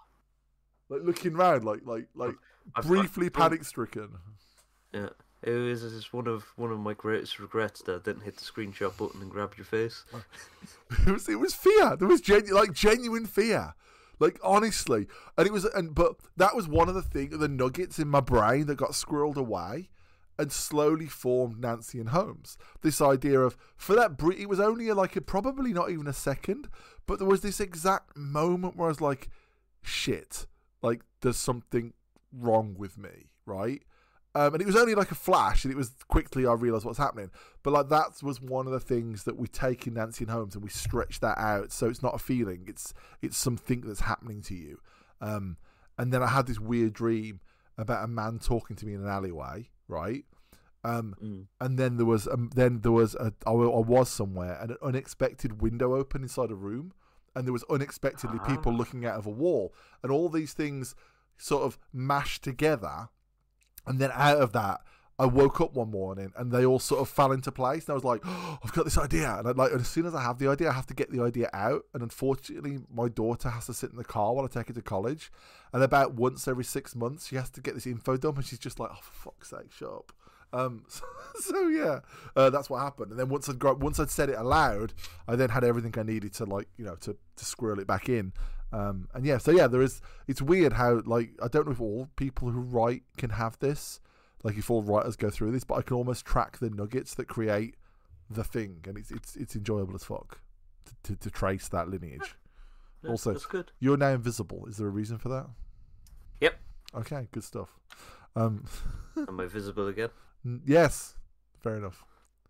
like looking around, like, like, like I've- briefly I've- panic-stricken. Yeah, it was just one of one of my greatest regrets that I didn't hit the screenshot button and grab your face. It was, it was fear. There was genu- like genuine fear. Like honestly, and it was, and but that was one of the things, the nuggets in my brain that got squirreled away, and slowly formed Nancy and Holmes. This idea of for that, br- it was only like a, probably not even a second, but there was this exact moment where I was like, shit, like there's something wrong with me, right? Um, and it was only like a flash, and it was quickly I realised what's happening. But like that was one of the things that we take in Nancy and Holmes, and we stretch that out so it's not a feeling; it's it's something that's happening to you. Um, and then I had this weird dream about a man talking to me in an alleyway, right? Um, Mm. and then there was um, then there was a I, wa- I was somewhere, and an unexpected window opened inside a room, and there was unexpectedly people Ah. looking out of a wall, and all these things sort of mashed together. And then out of that, I woke up one morning and they all sort of fell into place. And I was like, oh, I've got this idea. And, I, like, and as soon as I have the idea, I have to get the idea out. And unfortunately, my daughter has to sit in the car while I take her to college. And about once every six months, she has to get this info dump. And she's just like, oh, for fuck's sake, shut up. Um, so, so yeah, uh, that's what happened. And then once I'd, got, once I'd said it aloud, I then had everything I needed to, like, you know, to, to squirrel it back in. Um, and yeah, so yeah, there is. It's weird how like I don't know if all people who write can have this, like if all writers go through this, but I can almost track the nuggets that create the thing, and it's it's it's enjoyable as fuck to to, to trace that lineage. Yeah, Also, that's good. You're now invisible. Is there a reason for that? Yep. Okay, good stuff. Um, Am I visible again? n- yes, fair enough.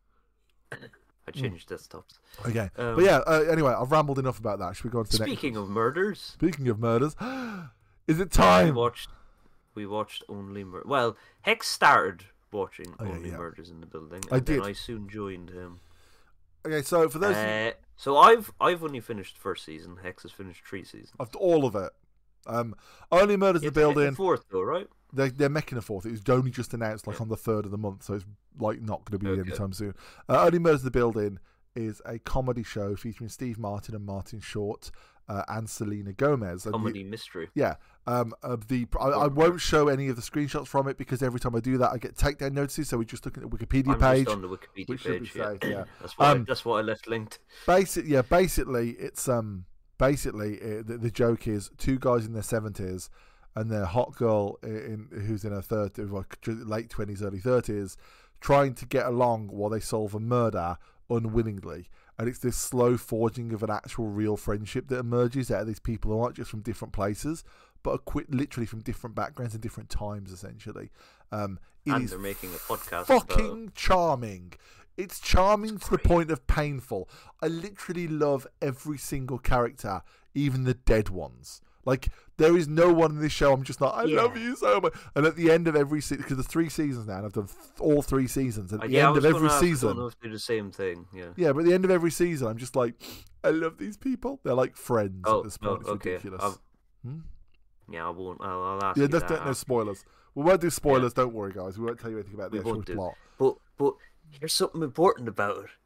I changed desktops. Okay, Um, but yeah. Uh, anyway, I've rambled enough about that. Should we go on to the next? Speaking of murders, Speaking of murders, is it we time? watched we watched Only Mur- Well, Hex started watching Oh, yeah, Only yeah. Murders in the Building, I and then did. I soon joined him. Okay, so for those, Uh, so I've I've only finished the first season. Hex has finished three seasons. of all of it, um, Only Murders in You the have to get Building. the fourth though, right? They're, they're making a fourth. It was only just announced like Yeah. on the third of the month, so it's like not going to be Okay. anytime soon. Uh, Only Murders in the Building is a comedy show featuring Steve Martin and Martin Short uh, and Selena Gomez. And Comedy you- mystery. yeah. Um, of the I, I won't show any of the screenshots from it because every time I do that, I get takedown notices. So we're just looking at the Wikipedia I'm page. just on the Wikipedia which should be page. Yeah. safe, yeah. That's why Um, that's why I left linked. Basic, yeah. Basically, it's um, basically uh, the, the joke is two guys in their seventies and their hot girl in, in who's in her thirties, like late twenties, early thirties, trying to get along while they solve a murder unwillingly. And it's this slow forging of an actual real friendship that emerges out of these people who aren't just from different places, but are quite literally from different backgrounds and different times, essentially. Um, it And is they're making a podcast. fucking about... charming. It's charming It's to the great. point of painful. I literally love every single character even the dead ones. Like, there is no one in this show I'm just like, I Yeah. love you so much. And at the end of every season, because there's three seasons now, and I've done th- all three seasons. At Uh, the yeah, I end was of every gonna, I was season, gonna do the same thing. Yeah. yeah, but at the end of every season, I'm just like, I love these people. They're like friends Oh, at this no, point. It's okay. ridiculous. I've- Hmm? Yeah, I won't. I'll, I'll ask Yeah, you that's that. don't, no after. spoilers. We won't do spoilers. Don't worry, guys. We won't tell you anything about the We actual won't do. plot. But but here's something important about it.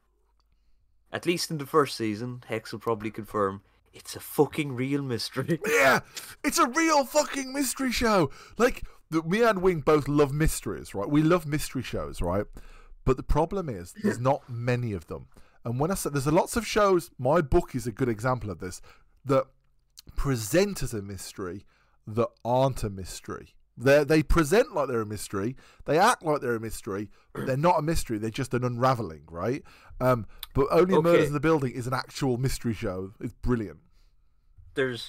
At least in the first season, Hex will probably confirm it's a fucking real mystery. Yeah, it's a real fucking mystery show. Like, the, me and Wing both love mysteries, right? We love mystery shows, right? But the problem is, there's not many of them. And when I say there's lots of shows, my book is a good example of this, that present as a mystery that aren't a mystery. They they present like they're a mystery, they act like they're a mystery, but they're not a mystery. They're just an unraveling, right? Um, but Only Okay. Murders in the Building is an actual mystery show. It's brilliant. There's,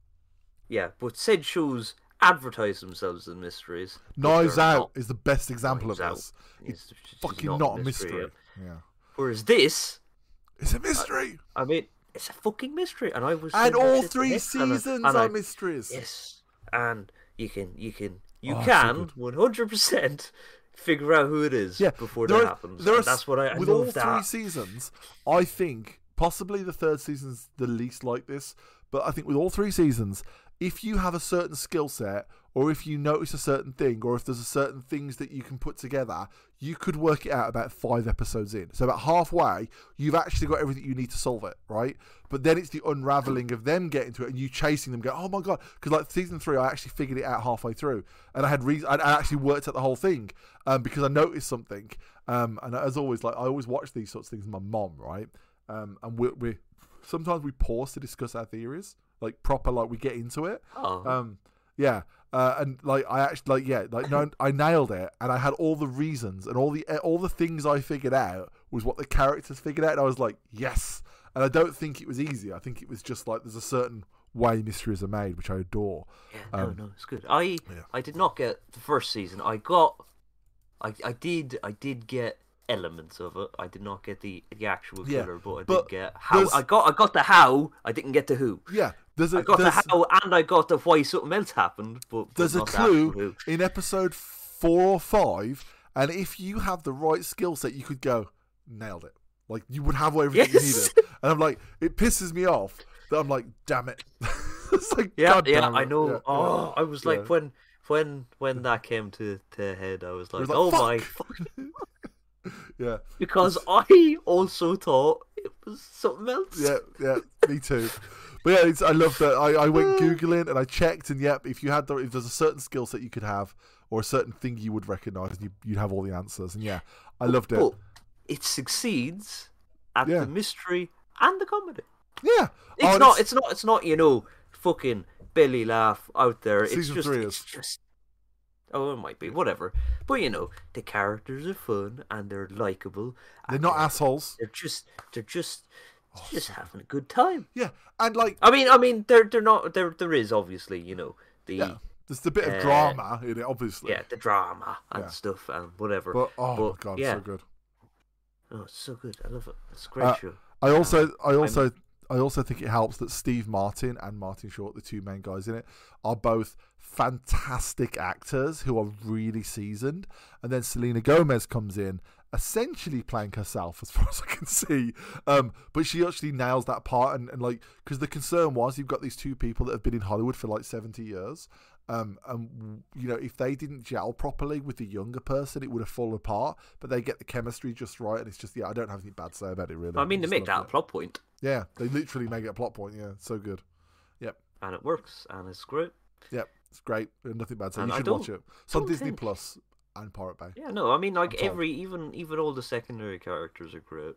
yeah, but said shows advertise themselves as mysteries. but Knives they're Out not. is the best example Knives of Out this. is It's just fucking not, a mystery. yeah. Yeah, Whereas this, it's a mystery. I mean, it's a fucking mystery, and I was And saying that all shit to three Hex, and I- seasons and I- are mysteries. Yes, and you can, you can, you Oh, so can good. one hundred percent figure out who it is Yeah, before there that are- happens. there are and that's what I, I with love all three that. seasons. I think possibly the third season's the least like this, but I think with all three seasons, if you have a certain skill set, or if you notice a certain thing, or if there's a certain things that you can put together, you could work it out about five episodes in. So about halfway, you've actually got everything you need to solve it, right? But then it's the unraveling of them getting to it and you chasing them, go, oh my god, because like season three, I actually figured it out halfway through, and I had re- I actually worked out the whole thing um, because I noticed something. Um, and as always, like I always watch these sorts of things with my mom, right? Um, and we we sometimes we pause to discuss our theories, like proper, like we get into it. Oh. Um, yeah. Uh, and like I actually like yeah like no I nailed it, and I had all the reasons and all the all the things I figured out was what the characters figured out, and I was like, yes. And I don't think it was easy. I think it was just like there's a certain way mysteries are made, which I adore. Yeah, no, Um, no, it's good. I yeah. I did not get the first season. I got, I I did I did get elements of it. I did not get the the actual Yeah, killer, but I but did get how. there's- I got I got the how. I didn't get the who. Yeah, there's a I got the there's, how and I got the why something else happened. But, but there's a not the actual clue who. in episode four or five, and if you have the right skill set, you could go nailed it. Like you would have everything Yes. you needed. And I'm like, it pisses me off that I'm like, damn it. It's like, Yeah, God yeah, damn I it. know. Yeah, oh, yeah. I was like yeah. when when when that came to to head, I was like, was like, oh fuck. my, fuck. Yeah, Because I also thought it was something else. yeah, yeah. Me too. But yeah, it's, I love that. I, I went googling and I checked, and yep, if you had the, if there's a certain skill set you could have, or a certain thing you would recognize, you you'd have all the answers. And yeah, I loved it. But it succeeds at Yeah. the mystery and the comedy. Yeah, It's Oh, and not. It's not. It's not. You know, fucking belly laugh out there. It's Season just. three It's is. just. Oh, it might be whatever. But you know, the characters are fun and they're likable. they're and not assholes. They're just. They're just. Oh, just having a good time. Yeah, and like I mean, I mean, there, they're not. There, there is obviously, you know, the yeah, there's the bit of uh, drama in it, obviously. yeah, the drama and Yeah. stuff and whatever. But oh But, my god, yeah. so good. Oh, it's so good. I love it. It's a great Uh, show. I also, I also, I also think it helps that Steve Martin and Martin Short, the two main guys in it, are both fantastic actors who are really seasoned. And then Selena Gomez comes in, essentially playing herself, as far as I can see. Um, but she actually nails that part, and, and like, because the concern was you've got these two people that have been in Hollywood for like seventy years. Um, and you know, if they didn't gel properly with the younger person, it would have fallen apart. But they get the chemistry just right, and it's just yeah, I don't have anything bad to say about it really. I mean, they Just make that a loved it. plot point, Yeah, they literally make it a plot point. Yeah, it's so good. Yep, and it works, and it's great. yep, it's great. Nothing bad to say. And You I should don't- watch it. It's on don't Disney think- Plus and Pirate Bay. Yeah, no, I mean, like I'm told. every, even, even all the secondary characters are great.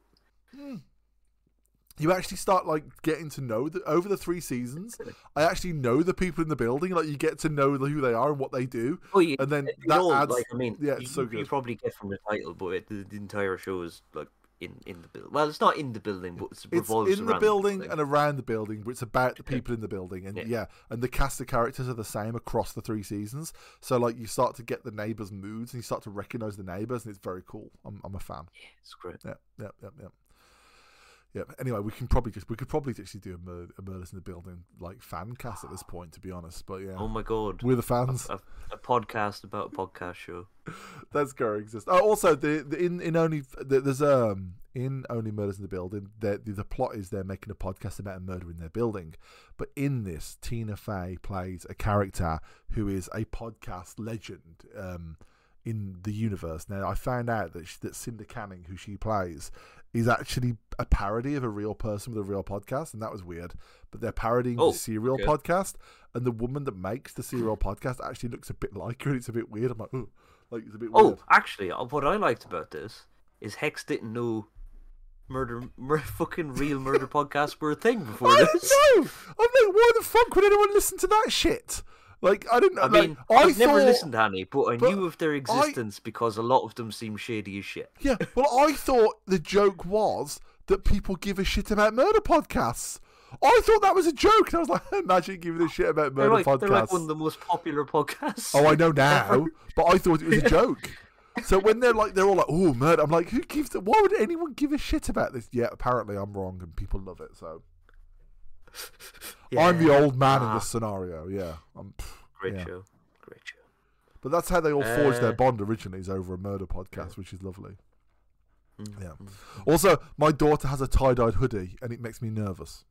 You actually start like getting to know the, over the three seasons. I actually know the people in the building. Like you get to know who they are and what they do. Oh, you, And then you that know, adds- like, I mean, yeah, you, it's so you good. probably get from the title, but it, the, the entire show is like in, in the building. Well, it's not in the building, but it's, It's revolves in the around building building. and around the building, but it's about the people in the building. And yeah. Yeah. and the cast of characters are the same across the three seasons. So like you start to get the neighbors' moods and you start to recognize the neighbors, and it's very cool. I'm I'm a fan. Yeah, it's great. Yeah, yeah, yeah, yeah. Yeah. Anyway, we can probably just we could probably actually do a, Mur- a Murders in the Building like fan cast at this point, to be honest. But yeah, Oh my god, we're the fans. a, a, a podcast about a podcast show. That's going to exist. Oh, also, the, the in in only the, there's um in Only Murders in the Building. The, the the plot is they're making a podcast about a murder in their building, but in this, Tina Fey plays a character who is a podcast legend um in the universe. Now, I found out that she, that Cinder Canning, who she plays, is actually a parody of a real person with a real podcast, and that was weird. But they're parodying Oh, the Serial okay. podcast, and the woman that makes the Serial podcast actually looks a bit like her, and it's a bit weird. I'm like, oh, like it's a bit Oh, weird. actually, uh, what I liked about this is Hex didn't know murder, mur- fucking real murder podcasts were a thing before I this. don't know. I'm like, why the fuck would anyone listen to that shit? Like, I didn't. I like, mean, I I've never thought- listened to any, but I but knew of their existence because a lot of them seem shady as shit. Yeah, well, I thought the joke was that people give a shit about murder podcasts. I thought that was a joke, and I was like, imagine giving a shit about They're murder like, they're like podcasts. one of the most popular podcasts. Oh, I know now, but I thought it was a joke. So when they're like, they're all like, "Oh, murder," I'm like, who gives? A, why would anyone give a shit about this? Yeah, apparently I'm wrong, and people love it. So Yeah. I'm the old man in Ah, this scenario. Yeah, I'm, pff, Great yeah. show. Great show. But that's how they all forged their Uh, bond originally, is over a murder podcast, which is lovely. Mm, Yeah. mm. Also, my daughter has a tie-dyed hoodie, and it makes me nervous.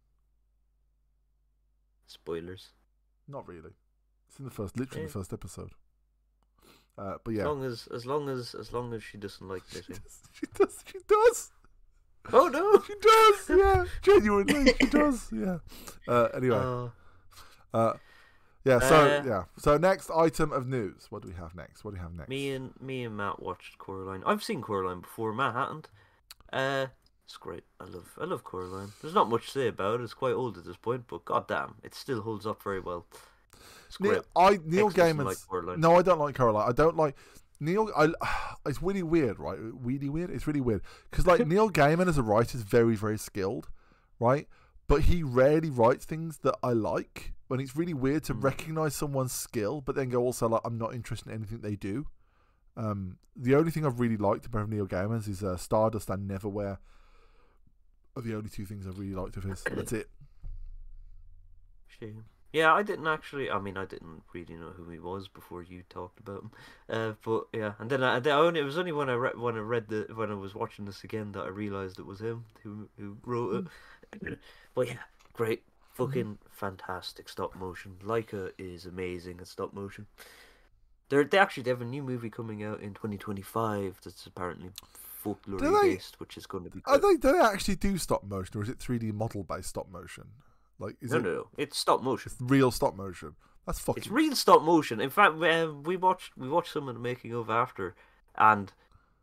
Spoilers. Not really. It's in the first, literally Yeah. the first episode. Uh, but As yeah, long as, as long as, as long as she doesn't like she knitting. does. She does. She does. Oh no! She does. Yeah, genuinely, she does. Yeah. Uh, anyway, Uh, uh, yeah. So uh, yeah. So next item of news. What do we have next? What do we have next? me and me and Matt watched Coraline. I've seen Coraline before. Matt hadn't. Uh, it's great. I love, I love Coraline. There's not much to say about it. It's quite old at this point, but goddamn, it still holds up very well. It's great. Neil, I Neil Hex doesn't Gaiman's. like Coraline. No, I don't like Coraline. I don't like Neil. I. It's really weird, right? Really weird. It's really weird because like Neil Gaiman as a writer is very, very skilled, right? But he rarely writes things that I like. When it's really weird to Mm. recognize someone's skill, but then go also like I'm not interested in anything they do. Um, the only thing I've really liked about Neil Gaiman's is uh, Stardust and Neverwhere. Are the only two things I've really liked of his. That's it. Shame. Yeah, I didn't actually. I mean, I didn't really know who he was before you talked about him. Uh, but yeah, and then I, then I only, it was only when I read when I read the when I was watching this again that I realized it was him who who wrote it. But yeah, great, fucking fantastic stop motion. Leica is amazing at stop motion. They're they actually they have a new movie coming out in twenty twenty-five that's apparently folklore Do they- based, which is going to be. Are Good. they? Do they actually do stop motion, or is it three D model based stop motion? Like, is No, it no, no, it's stop motion. it's real stop motion? That's fucking. It's real stop motion. In fact, uh, we watched we watched some of the making of after, and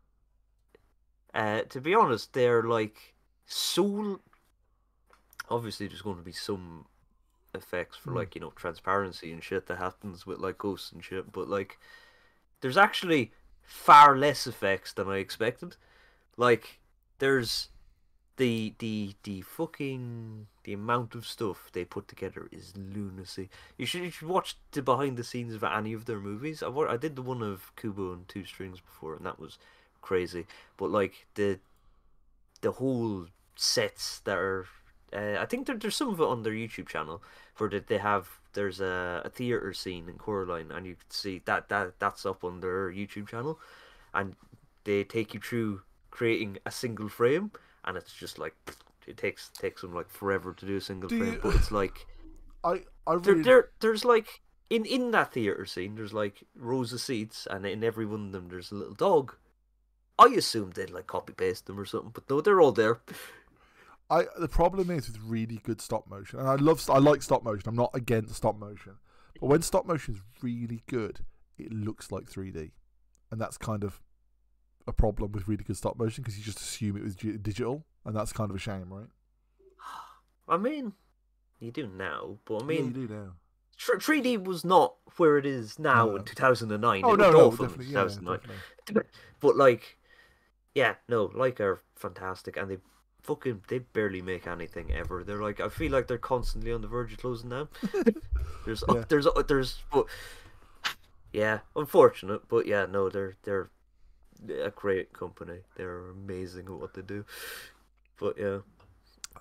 uh, to be honest, they're like so. Obviously, there's going to be some effects for Mm. like you know transparency and shit that happens with like ghosts and shit, but like there's actually far less effects than I expected. Like there's the the the fucking the amount of stuff they put together is lunacy. You should you should watch the behind the scenes of any of their movies. I wa- I did the one of Kubo and Two Strings before, and that was crazy. But like the the whole sets that are, uh, I think there, there's some of it on their YouTube channel where they, they have there's a, a theater scene in Coraline, and you can see that that that's up on their YouTube channel, and they take you through creating a single frame, and it's just like it takes takes them like forever to do a single Do frame, you- but it's like I I there, really. there there's like in in that theater scene there's like rows of seats, and in every one of them there's a little dog. I assumed they'd like copy paste them or something, but no, they're all there. I the problem is with really good stop motion, and I love I like stop motion. I'm not against stop motion, but when stop motion is really good, it looks like three D, and that's kind of a problem with really good stop motion because you just assume it was g- digital, and that's kind of a shame, right? I mean, you do now, but I mean, yeah, you do now. tr- three D was not where it is now No. in two thousand nine. Oh it no, looked no, awful in definitely, yeah, two thousand nine. definitely. But like, yeah, no, like are fantastic, and they fucking they barely make anything ever. They're like, I feel like they're constantly on the verge of closing down. There's Yeah. there's there's but yeah, unfortunate, but yeah, no, they're they're a great company. They're amazing at what they do. But yeah,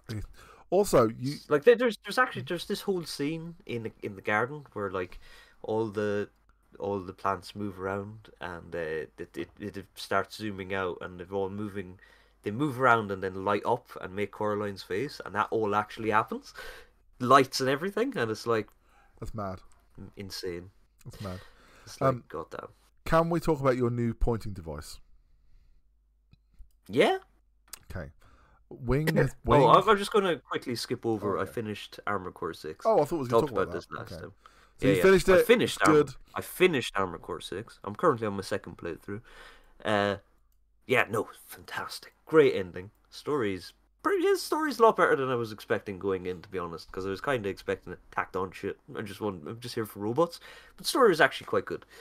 Also, you Like there- there's there's actually there's this whole scene in the, in the garden where like all the all the plants move around and uh, it, it it starts zooming out and they're all moving. They move around and then light up and make Coraline's face, and that all actually happens, lights and everything, and it's like that's mad. insane. That's mad. It's like Um, goddamn. Can we talk about your new pointing device? Yeah. Okay. Wing. Has, Wing... Oh, I'm I'm just gonna quickly skip over. Oh, I okay. finished Armor Core Six. Oh, I thought we were Talked talking about, about this that. last Okay. time. So yeah, you yeah. finished it. I finished it's Armor, good. I finished Armor Core Six. I'm currently on my second playthrough. Uh, yeah, no, fantastic, great ending. Story's pretty. His story's a lot better than I was expecting going in, to be honest, because I was kind of expecting it tacked on shit. I just want, I'm just here for robots, but the story is actually quite good,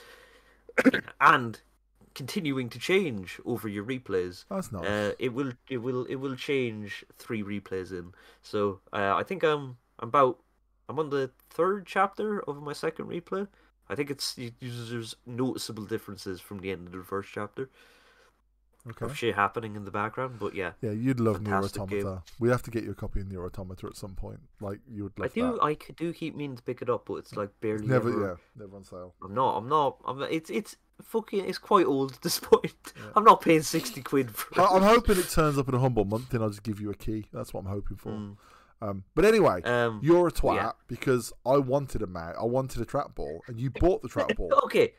and continuing to change over your replays. That's nice. Uh, it will, it will, it will change three replays in. So uh, I think I'm, I'm about, I'm on the third chapter of my second replay. I think it's there's noticeable differences from the end of the first chapter Okay. of shit happening in the background. But yeah, Yeah, you'd love Nier fantastic Automata. game. We have to get you a copy of Nier Automata at some point. Like you would I love do, that. I could- do keep meaning to pick it up, but it's like barely Never, ever. yeah, never on sale. I'm not, I'm not, I'm. It's, it's fucking, it's quite old at this point. Yeah. I'm not paying sixty quid for it. I, I'm hoping it turns up in a humble month, and I'll just give you a key. That's what I'm hoping for. Mm. Um, but anyway, Um, you're a twat yeah. because I wanted a mouse. I wanted a trackball, and you bought the trackball. Okay,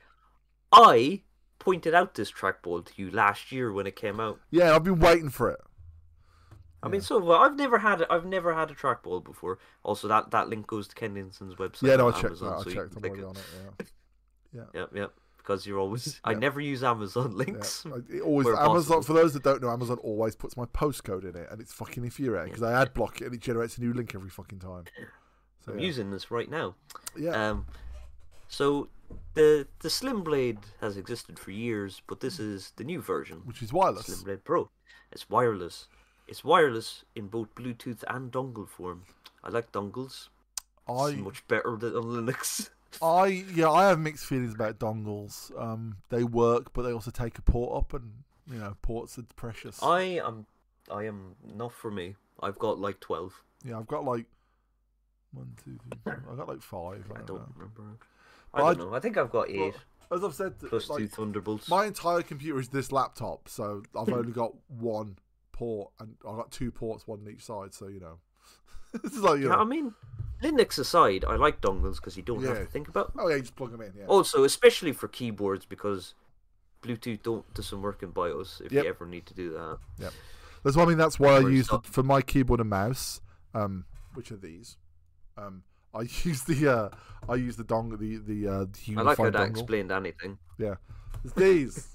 I pointed out this trackball to you last year when it came out. Yeah, I've been waiting for it. I mean, so well, I've never had a, I've never had a trackball before. Also, that, that link goes to Ken Ninson's website. Yeah, no, I on checked Amazon, that. I so you checked. can I'm click already it. on it. Yeah. Yeah. Yep, yep. Because you're always. I Yeah. never use Amazon links. Yeah. It always where Amazon. possible. For those that don't know, Amazon always puts my postcode in it, and it's fucking infuriating because I ad block it and it generates a new link every fucking time. So, I'm yeah. using this right now. Yeah. Um, so the the Slim Blade has existed for years, but this is the new version, Which is wireless. Slim Blade Pro. It's wireless. It's wireless in both Bluetooth and dongle form. I like dongles. I It's much better than on Linux. I yeah, I have mixed feelings about dongles. Um, they work, but they also take a port up, and you know, ports are precious. I am, I am not for me. I've got like twelve. Yeah, I've got like one, two, three, four. I've got like five. I I don't, don't know. remember. But I I- don't know. I think I've got eight Well, as I've said, plus like, two Thunderbolts. my entire computer is this laptop, so I've only got one port, and I've got two ports, one on each side. So you know, this is like you Yeah, I know. mean, Linux aside, I like dongles because you don't have Yeah. to think about them. Oh yeah, you just plug them in. Yeah. Also, especially for keyboards, because Bluetooth don't doesn't work in BIOS if Yep. you ever need to do that. That's why I mean. That's why I Whereas use the, some- for my keyboard and mouse, um, which are these. Um, I use the uh, I use the dongle, the the uh, I like how unified that dongle. explained anything. It's these.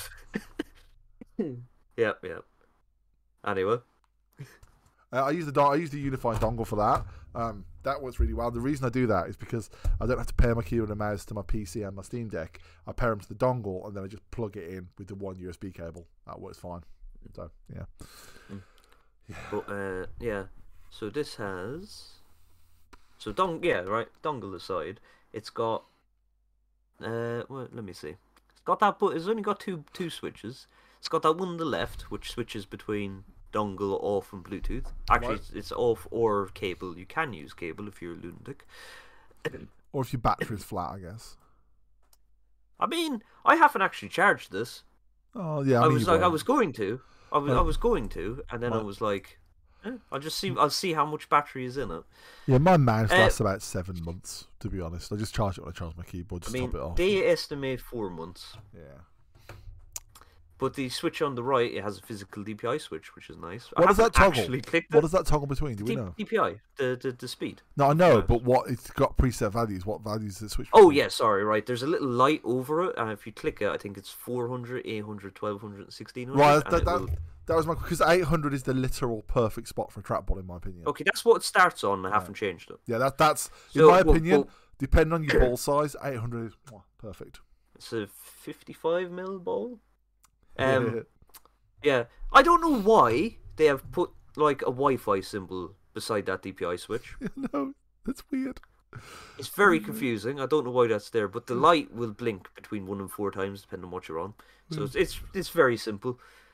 Yep, yep. Anyway, Uh, I use the don- I use the unified dongle for that. Um, that works really well. The reason I do that is because I don't have to pair my keyboard and mouse to my P C and my Steam Deck. I pair them to the dongle, and then I just plug it in with the one U S B cable. That works fine. So yeah. but uh, yeah. So this has. So dong, yeah, right. Dongle aside, it's got. Uh, well, let me see. It's got that, but it's only got two two switches. It's got that one on the left, which switches between dongle off and Bluetooth. Actually, Right. it's, it's off or cable. You can use cable if you're a lunatic. Or if your battery's flat, I guess. I mean, I haven't actually charged this. Oh yeah. I, I, mean, was you like, I won't. was going to. I was, I Well- was going to, and then I Well- was like, eh, I'll just see. I'll see how much battery is in it. Yeah, my mouse Uh, lasts about seven months. To be honest, I just charge it when I charge my keyboard. I Just mean, top it off. they estimate four months. Yeah. But the switch on the right, it has a physical D P I switch, which is nice. What I does that haven't toggle? actually clicked What it. does that toggle between? Do we D- know? DPI, the, the the speed. No, I know, Yeah. but what it's got preset values. What values does it switch? Oh between? yeah, sorry, right. There's a little light over it, and if you click it, I think it's four hundred, eight hundred, twelve hundred, and sixteen hundred. Right, and that, it that, will- that was my because eight hundred is the literal perfect spot for a trackball in my opinion. Okay, that's what it starts on. I Yeah. haven't changed it. Yeah, that that's in So, my well, opinion. well- Depending on your ball size, eight hundred is mwah, perfect. It's a fifty-five mil ball. Um, yeah, I don't know why they have put like a Wi-Fi symbol beside that D P I switch. No, that's weird. It's very confusing. I don't know why that's there, but the light will blink between one and four times depending on what you're on. So it's it's, it's very simple.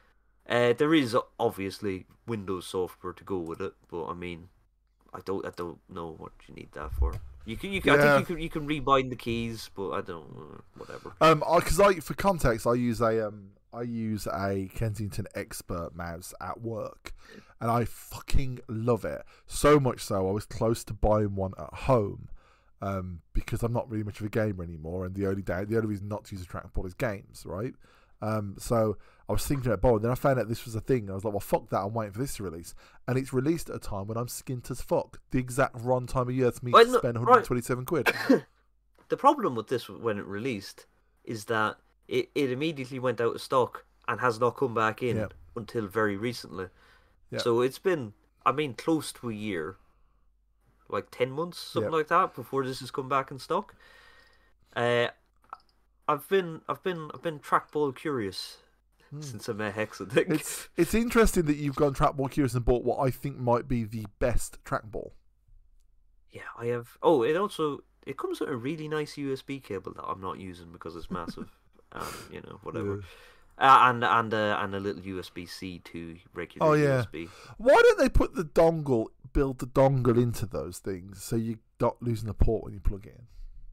Uh, there is obviously Windows software to go with it, but I mean, I don't I don't know what you need that for. You can you can, I think Yeah. you can you can rebind the keys, but I don't uh, whatever. Um, because I, for context, I use a um, I use a Kensington Expert mouse at work, and I fucking love it so much so I was close to buying one at home, um, because I'm not really much of a gamer anymore, and the only day, the only reason not to use a trackball is games, right? Um, so I was thinking about buying, then I found out this was a thing. And I was like, well, fuck that, I'm waiting for this to release, and it's released at a time when I'm skint as fuck. The exact wrong time of year for me Well, to no, spend right. 127 quid. The problem with this when it released is that it, it immediately went out of stock and has not come back in Yep. until very recently. Yep. So it's been, I mean, close to a year, like ten months, something Yep. like that, before this has come back in stock. Uh, I've been, I've been, I've been trackball curious since I met Hex. I think It's it's interesting that you've gone trackball curious and bought what I think might be the best trackball. yeah, I have. Oh, it also it comes with a really nice U S B cable that I'm not using because it's massive. um, you know, whatever. Uh, and and uh, and a little U S B C to regular Oh, yeah. U S B. Why don't they put the dongle, build the dongle into those things so you're not losing the port when you plug it in?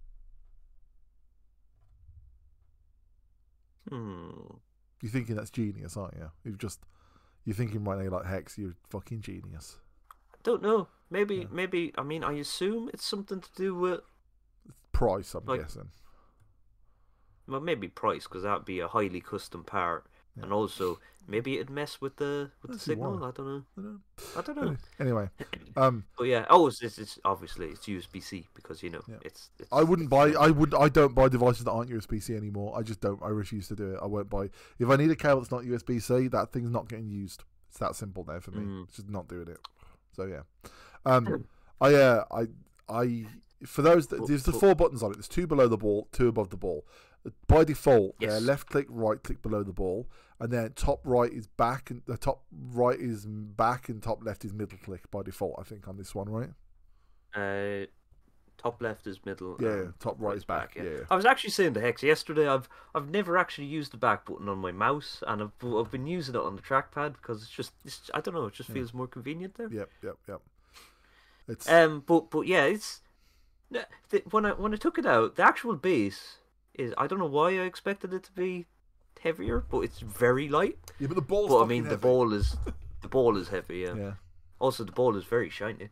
Hmm. You're thinking that's genius, aren't you? You've just you're thinking right now like Hex, you're fucking genius. Don't know. Maybe Yeah. maybe. I mean, I assume it's something to do with Price, I'm Like- guessing. well, maybe price because that'd be a highly custom part, Yeah. and also maybe it'd mess with the with Let's the see signal. why. I don't know. I don't know. I don't know. Anyway, um, But yeah. Oh, it's, it's, it's obviously it's U S B C because you know Yeah. it's, it's. I wouldn't buy. I would. I don't buy devices that aren't U S B C anymore. I just don't. I refuse to do it. I won't buy. If I need a cable that's not U S B C, that thing's not getting used. It's that simple there for me. Mm. It's just not doing it. So yeah. Um, I uh, I I for those that, But- there's the but- four buttons on it. There's two below the ball, two above the ball. By default, they're Yes. left click, right click below the ball, and then top right is back, and the top right is back, and top left is middle click by default. I think on this one, right? Uh, top left is middle. Yeah, and top right is back, yeah. I was actually saying to Hex yesterday. I've I've never actually used the back button on my mouse, and I've I've been using it on the trackpad because it's just it's, I don't know. It just Yeah. feels more convenient there. Yep, yep, yep. It's Um, but but yeah, it's no, the, when I when I took it out, the actual base is I don't know why I expected it to be heavier, but it's very light. yeah, but the ball's But I fucking mean, the heavy. ball is the ball is heavy. Yeah. Yeah. Also, the ball is very shiny.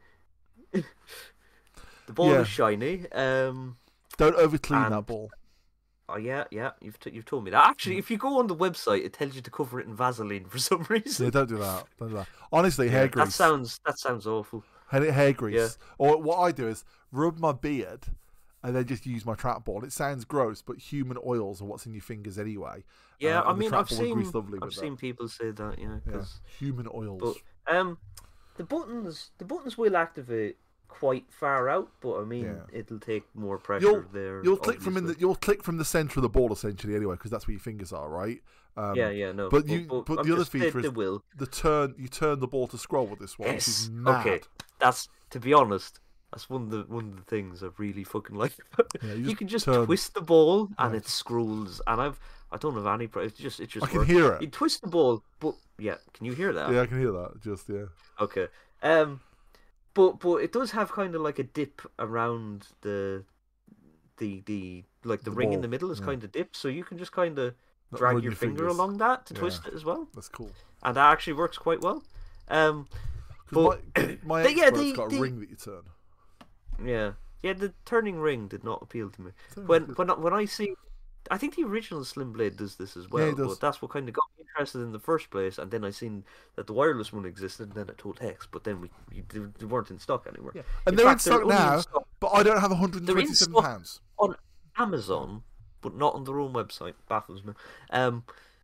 The ball Yeah. is shiny. Um. Don't over clean And- that ball. Oh yeah, yeah. You've t- you've told me that. Actually, if you go on the website, it tells you to cover it in Vaseline for some reason. Yeah, don't do that. Don't do that. Honestly, hair Yeah, grease. That sounds that sounds awful. hair, hair grease. Yeah. Or what I do is rub my beard and then just use my trackball. It sounds gross, but human oils are what's in your fingers anyway. Yeah, Uh, I and the mean, I've trackball would seen grease lovely I've with seen that. people say that. Yeah, Yeah. 'cause- Human oils. but um, the buttons the buttons will activate quite far out, but I mean, Yeah. it'll take more pressure You'll there. you'll click from in the obviously. you'll click from the center of the ball essentially anyway because that's where your fingers are, right? Um, yeah, yeah, no. but you- but I'm the other just- they- feature is- they will. The turn you turn the ball to scroll with this one, which Yes. is mad. Okay. That's to be honest. That's one of the one of the things I really fucking like. Yeah, you you just can just turn- twist the ball and Yeah. it scrolls, and I've I don't have any. It's just it just. I can works. hear it. You twist the ball, but yeah, can you hear that? Yeah, I can hear that. Just yeah. Okay. Um, but but it does have kind of like a dip around the the the like the, The ring in ball, the middle is yeah. kind of dip, so you can just kind of Not drag run your, your finger fingers. along that to Yeah. twist it as well, That's cool. and that actually works quite well. Um, 'Cause but my my the- yeah, expert's the- got a the- ring that you turn. yeah, yeah, the turning ring did not appeal to me. Turn When ring. when I- when I see, I think the original Slim Blade does this as well, Yeah, it does. but that's what kind of got me interested in the first place. And then I seen that the wireless one existed, and then I told Hex, but then we, we they they weren't in stock anywhere. Yeah. And In they're in fact, they're stock only in now, stock but I don't have one hundred They're in twenty-seven stock. pounds. on Amazon, but not on their own website. Baffles me. Um,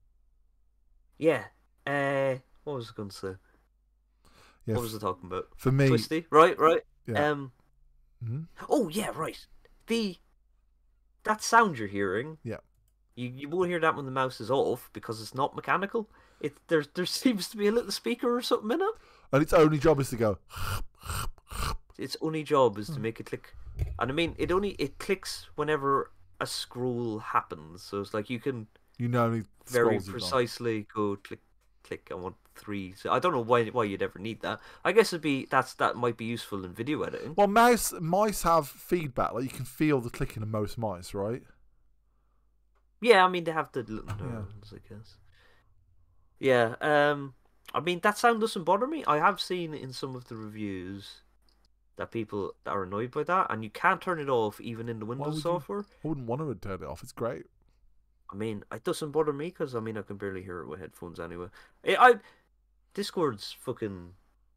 yeah. Uh, what was I going to say? Yeah, What was I talking about? for me, Twisty, right, right. yeah. Um. Mhm. Oh yeah, right. The that sound you're hearing. Yeah. You you won't hear that when the mouse is off because it's not mechanical. It there there seems to be a little speaker or something in it. and its only job is to go. Its only job is to Hmm. make it click, and I mean it only it clicks whenever a scroll happens. So it's like you can You know, it very scrolls you on. precisely go click click. I want three. So I don't know why why you'd ever need that. I guess it'd be that's that might be useful in video editing. Well, mouse mice have feedback. Like you can feel the clicking of most mice, right? Yeah, I mean they have the little neurons, yeah. I guess. Yeah. Um. I mean that sound doesn't bother me. I have seen in some of the reviews that people are annoyed by that, and you can't turn it off even in the Windows software. You, I wouldn't want to turn it off. It's great. I mean, it doesn't bother me because I mean I can barely hear it with headphones anyway. I, I Discord's fucking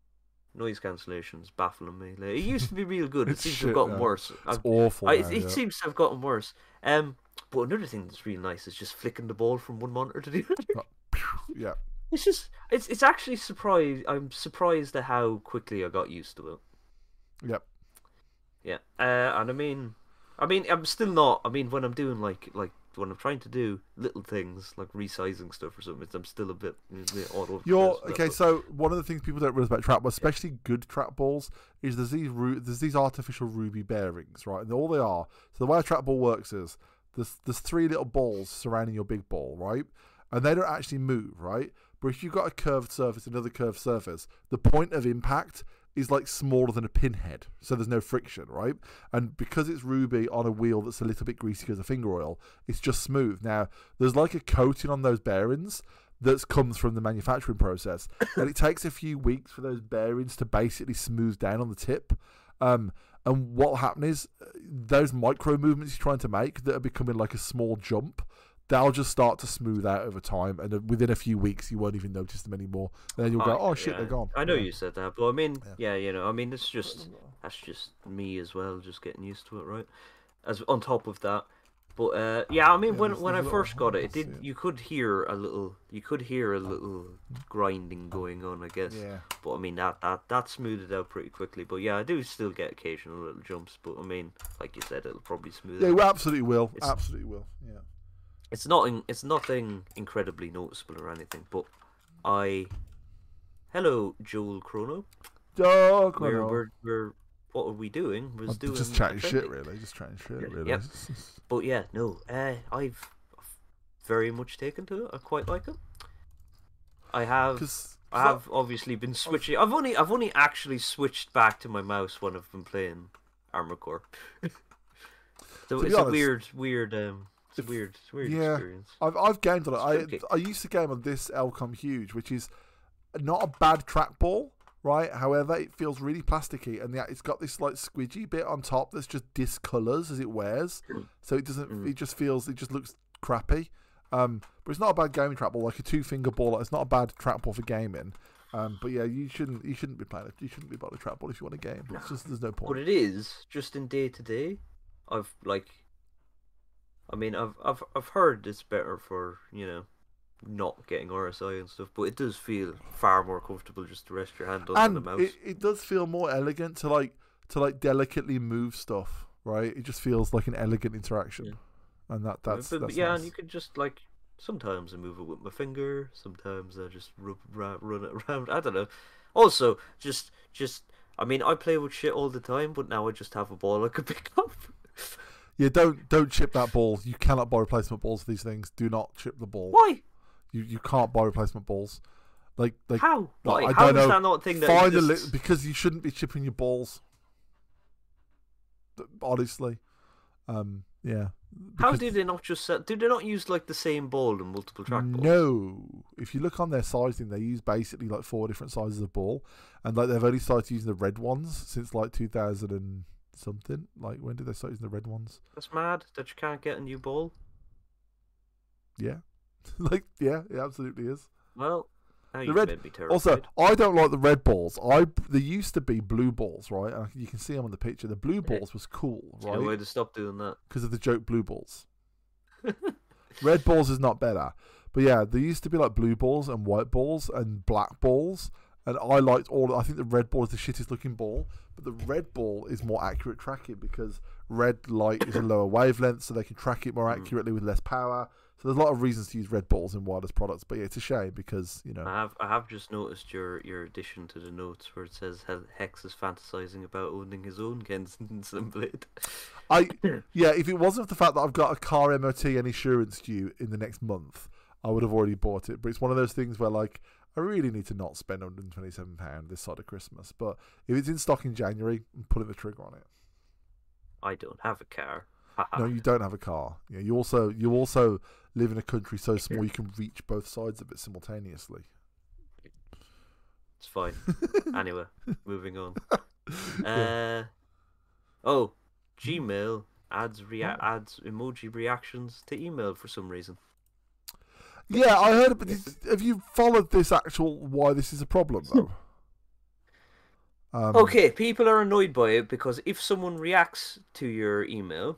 noise cancellation's baffling me. Like, it used to be real good. It seems shit, to have gotten man. worse. It's I've, awful. I, now, it yeah. seems to have gotten worse. Um, but another thing that's really nice is just flicking the ball from one monitor to the other. Yeah. It's just it's it's actually surprised. I'm surprised at how quickly I got used to it. Yep. Yeah. Uh, and I mean, I mean, I'm still not. I mean, when I'm doing like like. when I'm trying to do little things like resizing stuff or something, I'm still a bit, a bit all over. You're okay. So one of the things people don't realize about trackballs, especially good trackballs, is there's these there's these artificial ruby bearings, right? And all they are. So the way a trackball works is there's there's three little balls surrounding your big ball, right? And they don't actually move, right? But if you've got a curved surface, another curved surface, the point of impact is like smaller than a pinhead, so there's no friction, right? And because it's ruby on a wheel that's a little bit greasy because of finger oil, it's just smooth. Now, there's like a coating on those bearings that comes from the manufacturing process, and it takes a few weeks for those bearings to basically smooth down on the tip. Um, and what will happen is those micro movements you're trying to make that are becoming like a small jump, they'll just start to smooth out over time, and within a few weeks you won't even notice them anymore. And then you'll go, "Oh shit, yeah. they're gone." I know yeah. you said that, but I mean, yeah. yeah, you know, I mean, it's just that's just me as well, just getting used to it, right? As on top of that, but uh, yeah, I mean, yeah, when there's, when there's I a first got it, it did. it. You could hear a little, you could hear a little grinding going on, I guess. Yeah. But I mean, that that that smoothed it out pretty quickly. But yeah, I do still get occasional little jumps. But I mean, like you said, it'll probably smooth. Yeah, out. we absolutely will. It's, absolutely will. Yeah. It's not. In, it's nothing incredibly noticeable or anything. But I, hello, Joel Chrono. Joel Chrono. We're, we're we're what are we doing? Was doing just chatting shit, really. Just chatting shit, really. Yep. But yeah, no. Uh, I've very much taken to it. I quite like it. I have. Cause, I have that... obviously been switching. I've only I've only actually switched back to my mouse when I've been playing Armored Core. So it's honest, a weird, weird. Um, It's a weird, it's a weird yeah, experience. I've I've gamed on it. I I used to game on this Elcom Huge, which is not a bad trackball, right? However, it feels really plasticky, and yeah, it's got this like squidgy bit on top that's just discolors as it wears, so it doesn't. Mm. It just feels. It just looks crappy. Um, but it's not a bad gaming trackball, like a two finger ball. It's not a bad trackball for gaming. Um, but yeah, you shouldn't you shouldn't be playing it. You shouldn't be buying a trackball if you want a game. It's just there's no point. But it is just in day to day. I've like. I mean, I've I've I've heard it's better for, you know, not getting R S I and stuff, but it does feel far more comfortable just to rest your hand on and the mouse. It, it does feel more elegant to like to like delicately move stuff, right? It just feels like an elegant interaction, yeah. and that that's, but, that's yeah, nice. And you could just like sometimes I move it with my finger, sometimes I just rub, run it around. I don't know. Also, just just I mean, I play with shit all the time, but now I just have a ball I could pick up. Yeah, don't don't chip that ball. You cannot buy replacement balls for these things. Do not chip the ball. Why? You you can't buy replacement balls. Like like how? Like, Why? I How don't is know. that not a thing that Find exists? a li- because you shouldn't be chipping your balls. Honestly, um, yeah. How do they not just set, do they not use like the same ball in multiple trackballs? No. If you look on their sizing, they use basically like four different sizes of ball, and like they've only started using the red ones since like two thousand and something. Like when did they start using the red ones? That's mad that you can't get a new ball. Yeah, like yeah, it absolutely is. Well, now the you red. made me terrified. Also, I don't like the red balls. I there used to be blue balls, right? And you can see them on the picture. The blue balls was cool, right? No way to stop doing that because of the joke blue balls. Red balls is not better, but yeah, there used to be like blue balls and white balls and black balls. And I liked all. I think the red ball is the shittest looking ball, but the red ball is more accurate tracking because red light is a lower wavelength, so they can track it more accurately with less power. So there's a lot of reasons to use red balls in wireless products, but yeah, it's a shame because you know. I have I have just noticed your your addition to the notes where it says Hex is fantasizing about owning his own Kensington blade. I yeah, if it wasn't for the fact that I've got a car M O T and insurance due in the next month, I would have already bought it. But it's one of those things where like I really need to not spend one hundred twenty-seven pounds this side of Christmas. But if it's in stock in January, I'm pulling the trigger on it. I don't have a car. No, you don't have a car. Yeah, you also you also live in a country so small you can reach both sides of it simultaneously. It's fine. Anyway, moving on. Yeah. Uh, oh, Gmail adds rea- adds emoji reactions to email for some reason. Yeah, I heard. But have you followed this actual why this is a problem though? Um, Okay, people are annoyed by it because if someone reacts to your email,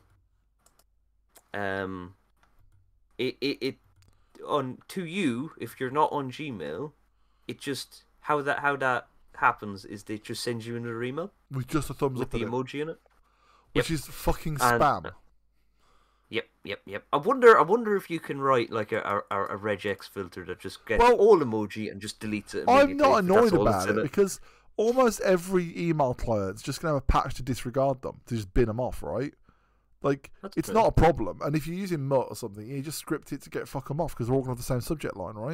um, it it, it on to you if you're not on Gmail, it just how that how that happens is they just send you another email with just a thumbs with up the in it, emoji in it. which Yep. is fucking And- spam. Yep, yep, yep. I wonder, I wonder if you can write like a a, a regex filter that just gets Well, all emoji and just deletes it. I'm immediately not if that's annoyed all that's about in it because almost every email client's just gonna have a patch to disregard them, to just bin them off, right? Like That's it's true. not a problem. And if you're using Mutt or something, you just script it to get fuck them off because they're all gonna have the same subject line, right?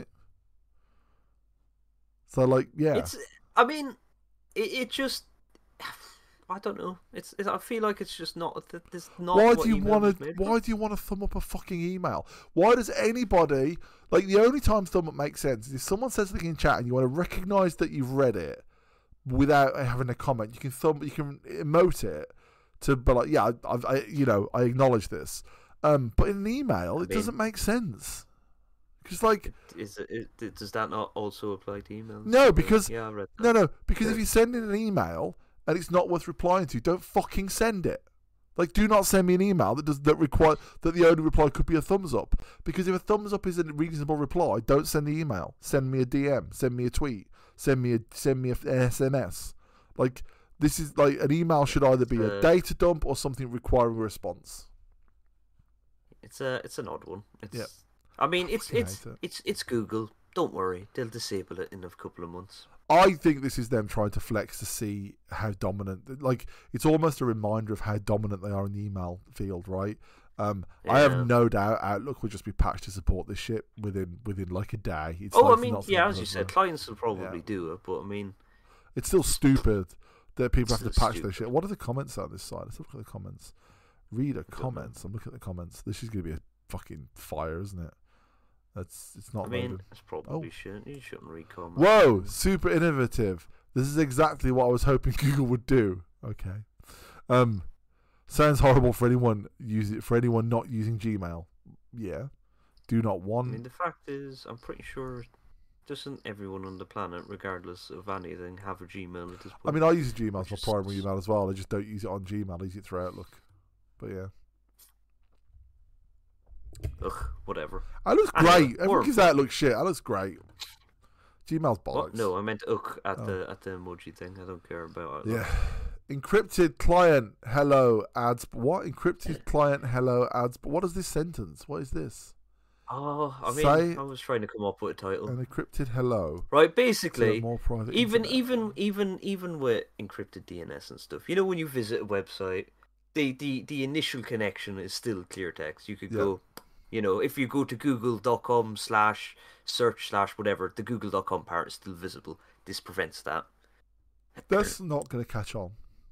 So like, yeah, It's. I mean, it, it just. I don't know. It's, it's. I feel like it's just not. It's not. why what do you email was want to? made Why for. do you want to thumb up a fucking email? Why does anybody like the only time thumb up makes sense is if someone says something in chat and you want to recognise that you've read it without having a comment. You can thumb, you can emote it to be like, yeah, I, I, I you know, I acknowledge this. Um, but in an email, it mean- doesn't make sense. Because like, Is it, it? Does that not also apply to emails? No, because- yeah, I read that. no, no, because if Yeah. you send in an email and it's not worth replying to, don't fucking send it. Like, do not send me an email that does that require that the only reply could be a thumbs up. Because if a thumbs up is a reasonable reply, don't send the email. Send me a D M. Send me a tweet. Send me a send me a, an S M S. Like this is like an email should either be a Uh, data dump or something requiring a response. It's a. It's an odd one. It's. Yeah. I mean, it's fucking it's hate it. it's it's Google. Don't worry, they'll disable it in a couple of months. I think this is them trying to flex to see how dominant. Like it's almost a reminder of how dominant they are in the email field, right? Um, I Yeah. have no doubt Outlook will just be patched to support this shit within within like a day. It's Oh, like I mean, not yeah, something as you that- said, clients will probably Yeah. do it, but I mean, it's still stupid that people have to Still patch their stupid. shit. What are the comments on this side? Let's look at the comments. Read a comments. I'm looking at the comments. This is gonna be a fucking fire, isn't it? That's it's not I mean, loaded. it's probably Oh. shouldn't. You shouldn't read comments. Whoa, super innovative. This is exactly what I was hoping Google would do. Okay. Um sounds horrible for anyone use it for anyone not using Gmail. Yeah. Do not I want mean, the fact is, I'm pretty sure doesn't everyone on the planet, regardless of anything, have a Gmail at this point? I mean I use Gmail as my Just- primary email as well. I just don't use it on Gmail, I use it through Outlook. But yeah. Ugh, whatever. It looks Anyway, great. Everyone more- gives Outlook shit. That looks great. Gmail's bollocks. What? No, I meant ugh at Oh. the at the emoji thing. I don't care about it. Yeah. Encrypted client hello ads. What? Encrypted client hello ads. What is this sentence? What is this? Oh, I mean, Say- I was trying to come up with a title. An encrypted hello. Right, to a basically, more private even internet. even even even with encrypted D N S and stuff, you know, when you visit a website, the the the initial connection is still clear text. You could Yeah. go, you know, if you go to google dot com slash search slash whatever, the google dot com part is still visible. This prevents that. That's not going to catch on.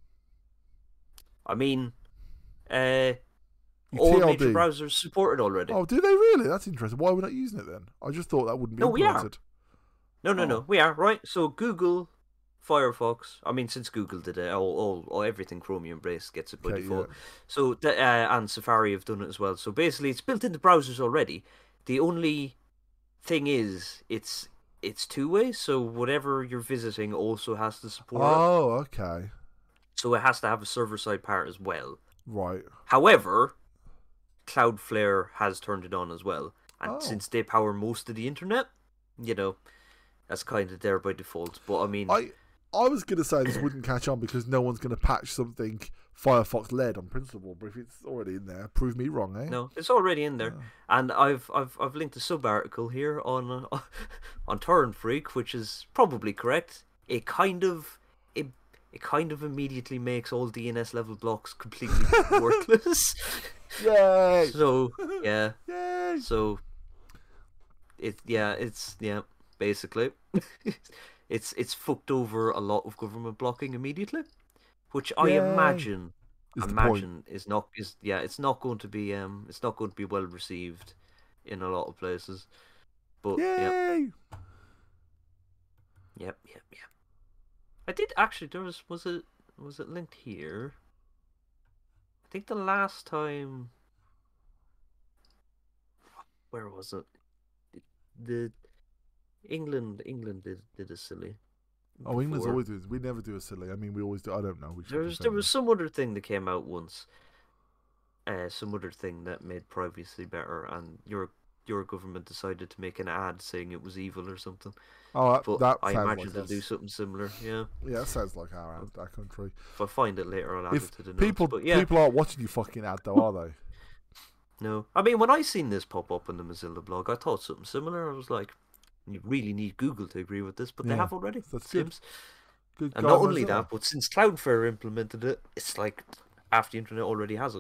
I mean, uh, Your all T L major D. browsers support it already. Oh, do they really? That's interesting. Why are we not using it then? I just thought that wouldn't be No, we are. implemented. No, no, Oh. no. We are right. So Google, Firefox. I mean, since Google did it, all, all, all everything Chromium based gets it by Okay, default. yeah. So the, uh, and Safari have done it as well. So basically, it's built into browsers already. The only thing is, it's it's two way. So whatever you're visiting also has to support it. Oh, okay. So it has to have a server side part as well. Right. However, Cloudflare has turned it on as well, and Oh. since they power most of the internet, you know, that's kind of there by default. But I mean, I I was going to say this wouldn't catch on because no one's going to patch something Firefox led on principle, but if it's already in there, prove me wrong, eh? no, it's already in there, Oh. and I've I've I've linked a sub article here on uh, on Torrent Freak, which is probably correct. It kind of it it kind of immediately makes all D N S level blocks completely worthless. Yay! So yeah, Yay! so it yeah it's yeah. basically. it's it's fucked over a lot of government blocking immediately, which I Yay! imagine Is the point. imagine is not is yeah it's not going to be um it's not going to be well received in a lot of places. But yep, Yay! yep, yep, yep. I did actually. There was was it was it linked here? I think the last time. Where was it? The England England did did a silly Oh, England's before. always do. We never do a silly. I mean, we always do. I don't know. We should There was there defend was them. some other thing that came out once. Uh, some other thing that made privacy better, and your your government decided to make an ad saying it was evil or something. Oh, that, But that I sounds imagine like they'll do us. something similar. Yeah. Yeah, that sounds like our our country. If I find it later, I'll add If it to the notes. people But yeah, people aren't watching you fucking ad though, are they? no. I mean, when I seen this pop up in the Mozilla blog, I thought something similar. I was like, you really need Google to agree with this, but they Yeah, have already. that's good. Seems. Good And God, not only Mozilla. that, but since Cloudflare implemented it, it's like half the internet already has it.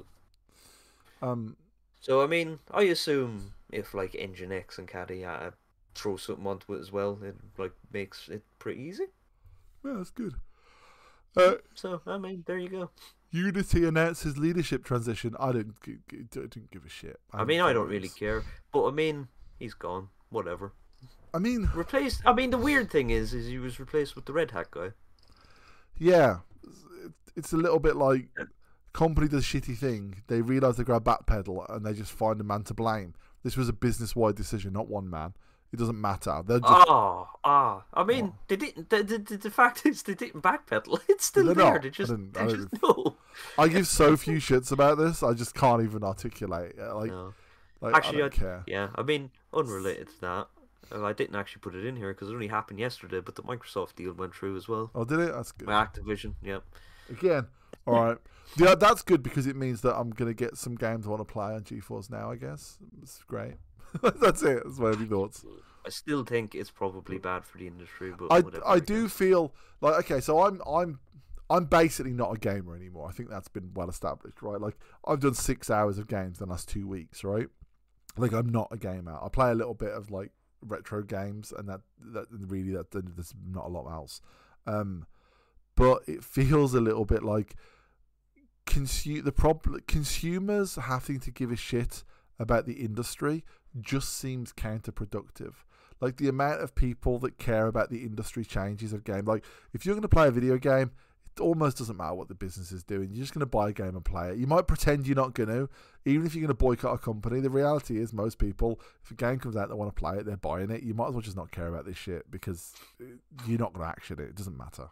Um, So I mean, I assume if like Nginx and Caddy uh, throw something onto it as well, it like makes it pretty easy. yeah, that's good. Uh, So I mean, there you go. Unity announces leadership transition. I didn't, g- g- didn't give a shit. I haven't mean, I don't followed really this. care, but I mean, he's gone. Whatever. I mean, Replaced. I mean, the weird thing is, is he was replaced with the Red Hat guy. yeah, it's a little bit like company does shitty thing. They realise they got a backpedal and they just find a man to blame. This was a business wide decision, not one man. It doesn't matter. They're just Ah, ah. I mean, What? they didn't. The, the, the, the fact is, they didn't backpedal. It's still They're there. not. They I just, didn't- they I just didn't- no. I give so few shits about this. I just can't even articulate. it. Like, No. like Actually, I I, don't care. yeah. I mean, unrelated to that, uh, I didn't actually put it in here because it only happened yesterday. But the Microsoft deal went through as well. Oh, did it? That's good. With Activision, yep. Again, all right. Yeah, that's good because it means that I'm gonna get some games I want to play on GeForce now. I guess it's great. That's it. That's my only thoughts. I still think it's probably bad for the industry, but I, whatever. I do feel like okay, so I'm I'm I'm basically not a gamer anymore. I think that's been well established, right? Like I've done six hours of games in the last two weeks, right? Like I'm not a gamer. I play a little bit of like retro games, and that that really that there's not a lot else. Um, but it feels a little bit like consu- the problem consumers having to give a shit about the industry just seems counterproductive. Like the amount of people that care about the industry changes of game. Like if you're going to play a video game, it almost doesn't matter what the business is doing. You're just going to buy a game and play it. You might pretend you're not going to, even if you're going to boycott a company. The reality is most people, if a game comes out they want to play it, they're buying it. You might as well just not care about this shit because you're not going to action it. It doesn't matter.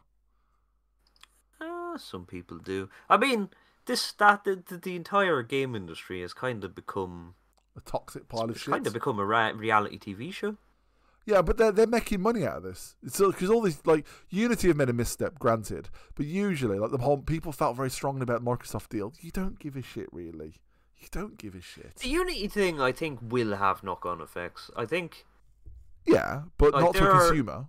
Uh, some people do. I mean, this that the, the, the entire game industry has kind of become A toxic pile of it's shit. kind of become a ra- reality T V show. Yeah, but they're they're making money out of this. It's because all these like Unity have made a misstep, granted, but usually like the whole people felt very strongly about Microsoft deal. You don't give a shit, really. You don't give a shit. The Unity thing, I think, will have knock-on effects. I think. Yeah, but Like, not to there a are- consumer.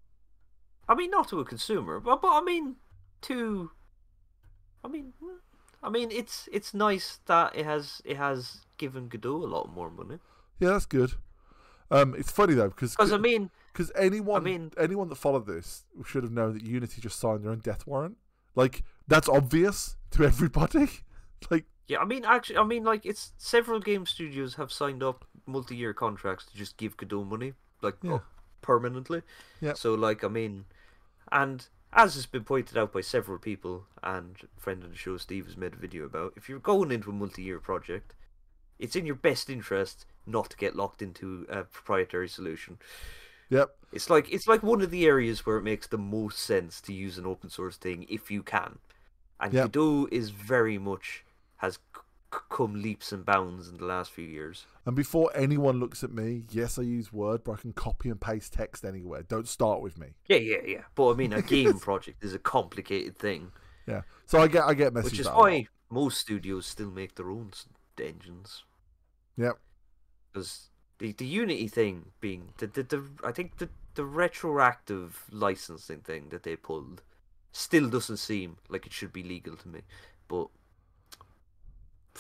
I mean, not to a consumer, but but I mean, to. I mean, I mean, it's it's nice that it has it has given Godot a lot more money. Yeah, that's good. Um, it's funny though because Because I mean, because anyone I mean- anyone that followed this should have known that Unity just signed their own death warrant. Like that's obvious to everybody. Like yeah, I mean, actually, I mean, like, it's several game studios have signed up multi-year contracts to just give Godot money, like, Yeah. up permanently. Yeah. So, like, I mean, and as has been pointed out by several people, and a friend of the show, Steve, has made a video about, if you're going into a multi-year project, it's in your best interest not to get locked into a proprietary solution. yep. It's like it's like one of the areas where it makes the most sense to use an open source thing if you can. And Yep. Godot is very much has c- c- come leaps and bounds in the last few years. And before anyone looks at me, yes, I use Word, but I can copy and paste text anywhere. Don't start with me. Yeah, yeah, yeah. But I mean, a game project is a complicated thing, Yeah. So I get I get messages. which is that a lot. why most studios still make their own s- engines. Yep. Because the the Unity thing being the the, the I think the the retroactive licensing thing that they pulled still doesn't seem like it should be legal to me, but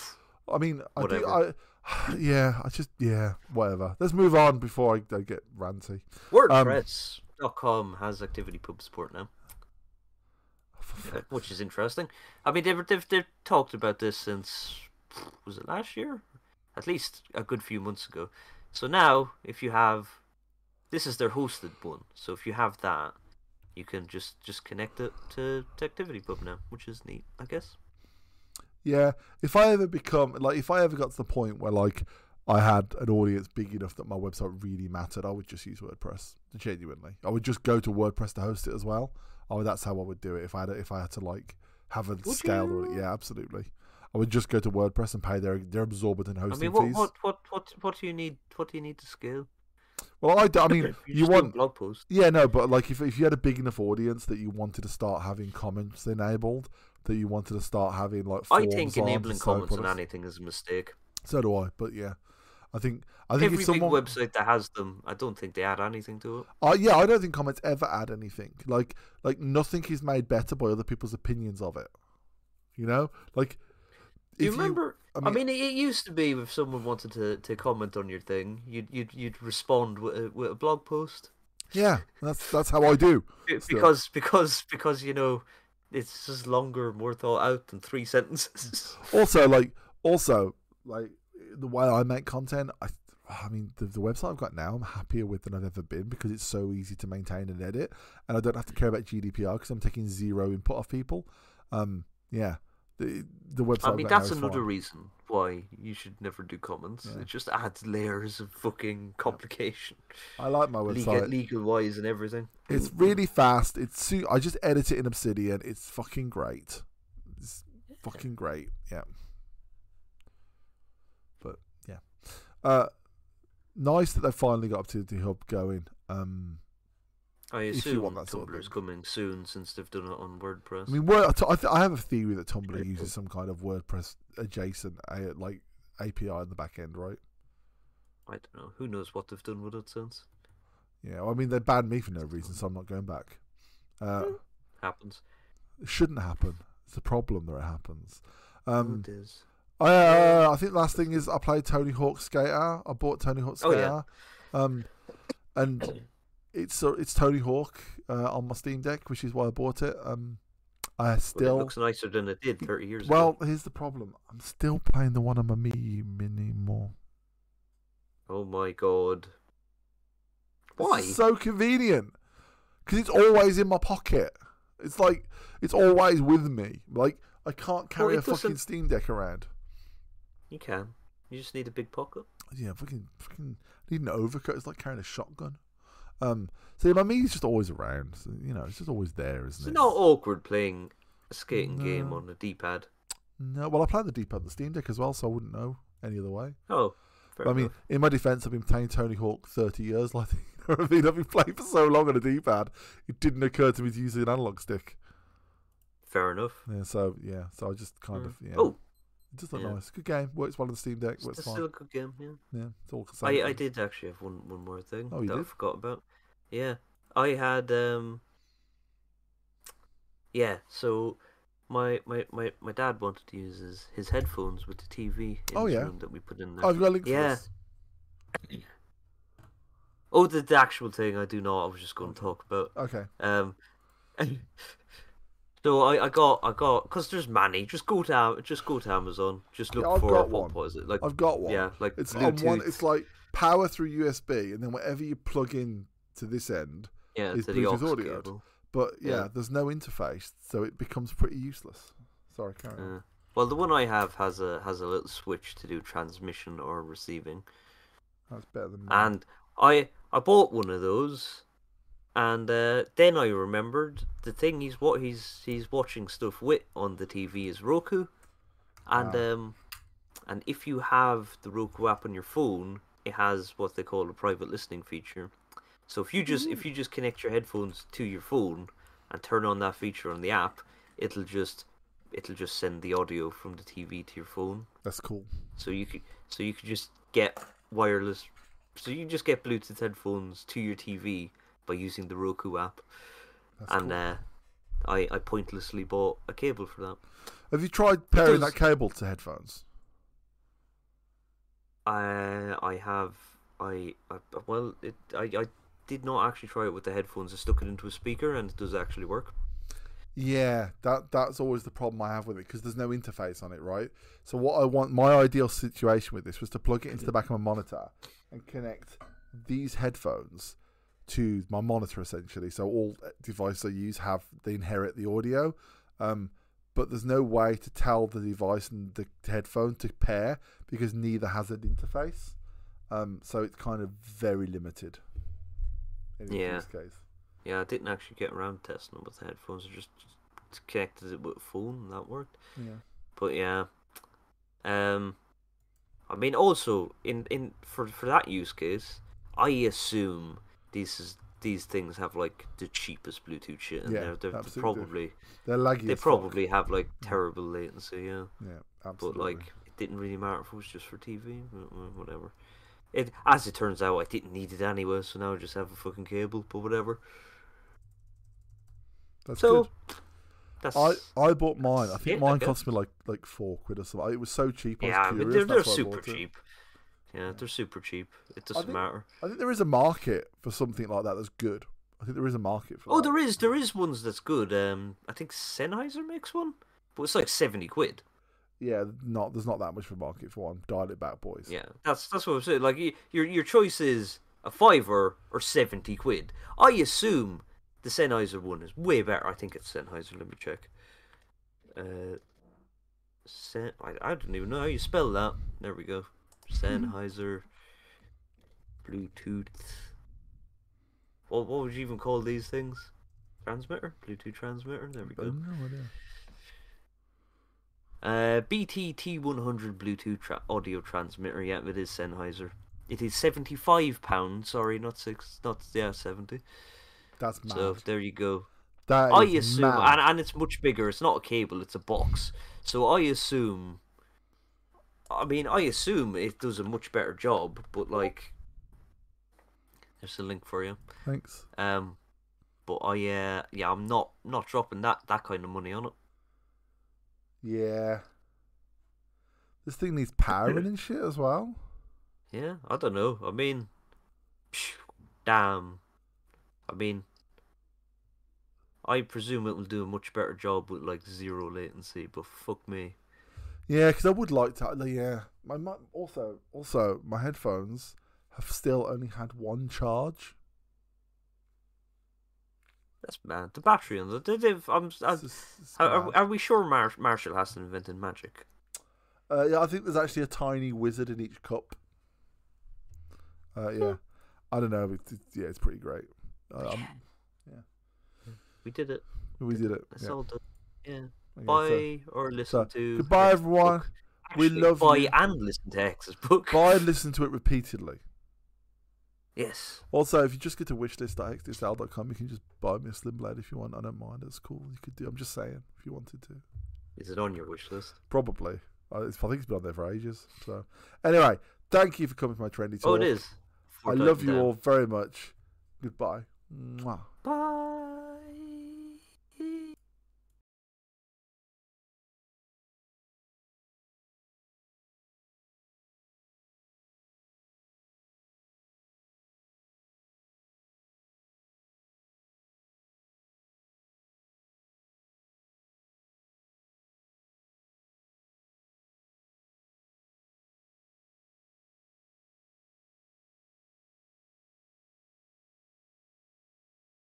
I mean, I do. Whatever. I yeah. I just yeah. Whatever. Let's move on before I, I get ranty. WordPress dot com has ActivityPub support now, Um, uh, which is interesting. I mean, they've, they've they've talked about this since, was it last year? At least a good few months ago. So now, if you have, this is their hosted one. So if you have that, you can just just connect it to, to ActivityPub now, which is neat, I guess. Yeah, if I ever become like, if I ever got to the point where like I had an audience big enough that my website really mattered, I would just use WordPress. Genuinely, I would just go to WordPress to host it as well. Oh, that's how I would do it if I had, if I had to like have a Would scale. you? Yeah, absolutely. I would just go to WordPress and pay their their exorbitant I hosting mean, what fees. what, what what what do you need? What do you need to scale? Well, I, do- I mean, You you just do a want blog post. yeah, no, but like if if you had a big enough audience that you wanted to start having comments enabled, that you wanted to start having like I forms think on enabling to sell comments on products. anything is a mistake. So do I, but yeah, I think I think Every if someone, big website that has them, I don't think they add anything to it. uh, yeah, I don't think comments ever add anything. Like like nothing is made better by other people's opinions of it. You know, like Do you if remember? I I mean- mean, it, it used to be if someone wanted to, to comment on your thing, you'd you'd you'd respond with a, with a blog post. yeah, that's that's how I do. Be- Still. Because because because you know, it's just longer, more thought out than three sentences. Also, like also like the way I make content, I I mean the, the website I've got now, I'm happier with than I've ever been because it's so easy to maintain and edit, and I don't have to care about G D P R because I'm taking zero input off people. Um, yeah, the the website. I I've mean, got now that's is another fine. reason why you should never do comments. Yeah. It just adds layers of fucking complication, I like my legal website. legal wise and everything. It's really fast. It's su- I just edit it in Obsidian. It's fucking great. It's fucking great. Yeah. But yeah, uh, nice that they finally got Activity Hub going. Um, I if you assume want that sort of Tumblr's thing. coming soon since they've done it on WordPress. I mean, Word, I, th- I, th- I have a theory that Tumblr uses some kind of WordPress adjacent uh, like A P I in the back end, right? I don't know. Who knows what they've done with it since? Yeah. Well, I mean, they banned me for no reason, so I'm not going back. Uh, Happens. it shouldn't happen. It's a problem that it happens. Um, it is. I uh, I think the last thing is I played Tony Hawk Skater. I bought Tony Hawk Oh, Skater, yeah. um, and it's uh, it's Tony Hawk uh, on my Steam Deck, which is why I bought it. Um, I Well, still it looks nicer than it did thirty years well. ago. Here's the problem. I'm still playing the one on my Mii Mini more. Oh my god. Why? It's so convenient because it's always in my pocket. It's like it's always with me. Like I can't carry it a fucking doesn't- Steam Deck around. You can. You just need a big pocket. Yeah, fucking, fucking need an overcoat. It's like carrying a shotgun. Um, so my Mii's just always around. So, you know, it's just always there, isn't It's it? not awkward playing a skating game No. on a D-pad. No, well, I play the D-pad on the Steam Deck as well, so I wouldn't know any other way. Oh, fair But, I mean, enough. in my defense, I've been playing Tony Hawk thirty years. Like, you know what I mean? I've been playing for so long on a D-pad, it didn't occur to me to use an analog stick. Fair enough. Yeah, so yeah, so I just kind Mm. of yeah. Oh, It just looked yeah. nice. Good game. Works well on the Steam Deck. it's Works it's fine. still a good game, yeah. Yeah, it's all the same I, I thing. did actually have one, one more thing Oh, you that I did? forgot about. Yeah. I had um yeah, so my my, my, my dad wanted to use his, his headphones with the T V in Oh, his yeah. room that we put in there. I've got a link for Yeah. this. Oh, the, the actual thing I do not. I was just going to talk about. Okay. Um, so I, I got I got because there's many. Just go to Am- just go to Amazon. Just look Yeah, I've for got what one. what is it like? I've got one. Yeah, like It's Bluetooth. on one. It's like power through U S B, and then whatever you plug in to this end. yeah, is to the Bluetooth aux audio. cable. But yeah, Yeah. there's no interface, so it becomes pretty useless. Sorry, carry on. Uh, well, the one I have has a has a little switch to do transmission or receiving, That's better than mine. and I I bought one of those, and uh, then I remembered the thing he's what he's he's watching stuff with on the T V is Roku, and Ah. um, and if you have the Roku app on your phone, it has what they call a private listening feature. So if you just if you just connect your headphones to your phone and turn on that feature on the app, it'll just it'll just send the audio from the T V to your phone. That's cool. So you could so you could just get wireless. So you just get Bluetooth headphones to your T V by using the Roku app. That's and cool. uh, I I pointlessly bought a cable for that. Have you tried pairing does- that cable to headphones? I I have I, I well it I, I did not actually try it with the headphones. I stuck it into a speaker and it does actually work. Yeah, that that's always the problem I have with it because there's no interface on it, right? So what I want, my ideal situation with this was to plug it into the back of my monitor and connect these headphones to my monitor essentially. So all devices I use have they inherit the audio, um, but there's no way to tell the device and the headphone to pair because neither has an interface. Um, so it's kind of very limited in Yeah. this case. Yeah, I didn't actually get around to testing it with the headphones. I just connected it with a phone and that worked. Yeah. But yeah, um, I mean, also in in for for that use case, I assume these is, these things have like the cheapest Bluetooth shit in Yeah, there. They're, they're absolutely. probably They're laggy they as probably fuck. have like terrible latency. Yeah, Yeah, but absolutely. like it didn't really matter if it was just for T V. Whatever. It as it turns out, I didn't need it anyway, so now I just have a fucking cable. But whatever. That's So good. that's I, I bought mine. I think it, I mine guess. cost me like like four quid or something. It was so cheap. I was Yeah, I curious. mean, they're they're that's why I super bought it. cheap. Yeah, Yeah. they're super cheap. It I doesn't think matter. I think there is a market for something like that that's good. I think there is a market for Oh, that. there is there is ones that's good. Um, I think Sennheiser makes one, but it's like seventy quid. Yeah, not there's not that much of a market for one. Dial it back, boys. Yeah, that's that's what I'm saying. Like y- your your choice is a fiver or seventy quid. I assume the Sennheiser one is way better. I think it's Sennheiser. Let me check. Uh, Sen I I don't even know how you spell that. There we go. Sennheiser Bluetooth. What what would you even call these things? Transmitter, Bluetooth transmitter. There we But go. no idea. Uh, B T T one hundred Bluetooth tra- audio transmitter. Yeah, it is Sennheiser. It is seventy-five pounds. Sorry, not six. Not yeah, seventy. That's mad. So there you go. That I is assume, mad. and, and it's much bigger. It's not a cable; it's a box. So I assume. I mean, I assume it does a much better job. But like, there's a link for you. Thanks. Um, but I uh, yeah, I'm not not dropping that that kind of money on it. Yeah. This thing needs powering and shit as well. Yeah, I don't know. I mean, phew, damn. I mean, I presume it will do a much better job with like zero latency. But fuck me. Yeah, because I would like to. Yeah, my, my also also my headphones have still only had one charge. That's mad. The battery on the they, they've. I'm. I, It's just- it's are, mad. are we sure Mar- Marshall hasn't invented magic? Uh, yeah, I think there's actually a tiny wizard in each cup. Uh, yeah, I don't know. It's, it's, yeah, it's pretty great. Uh, um, We did it. we did it. It's Yeah. all done. Yeah. Okay, Buy or listen so, to. goodbye, X's everyone. book. We Actually, love buy you. and listen to X's book. so buy and listen to it repeatedly. Yes. Also, if you just get to wishlist dot x d s l dot com, you can just buy me a Slim Blade if you want. I don't mind. It's cool. You could do. I'm just saying if you wanted to. Is it on your wish list? Probably. I, it's, I think it's been on there for ages. So, anyway, thank you for coming to my trendy talk. Oh, it is. I Four love times you down. all very much. Goodbye. Mwah. Bye.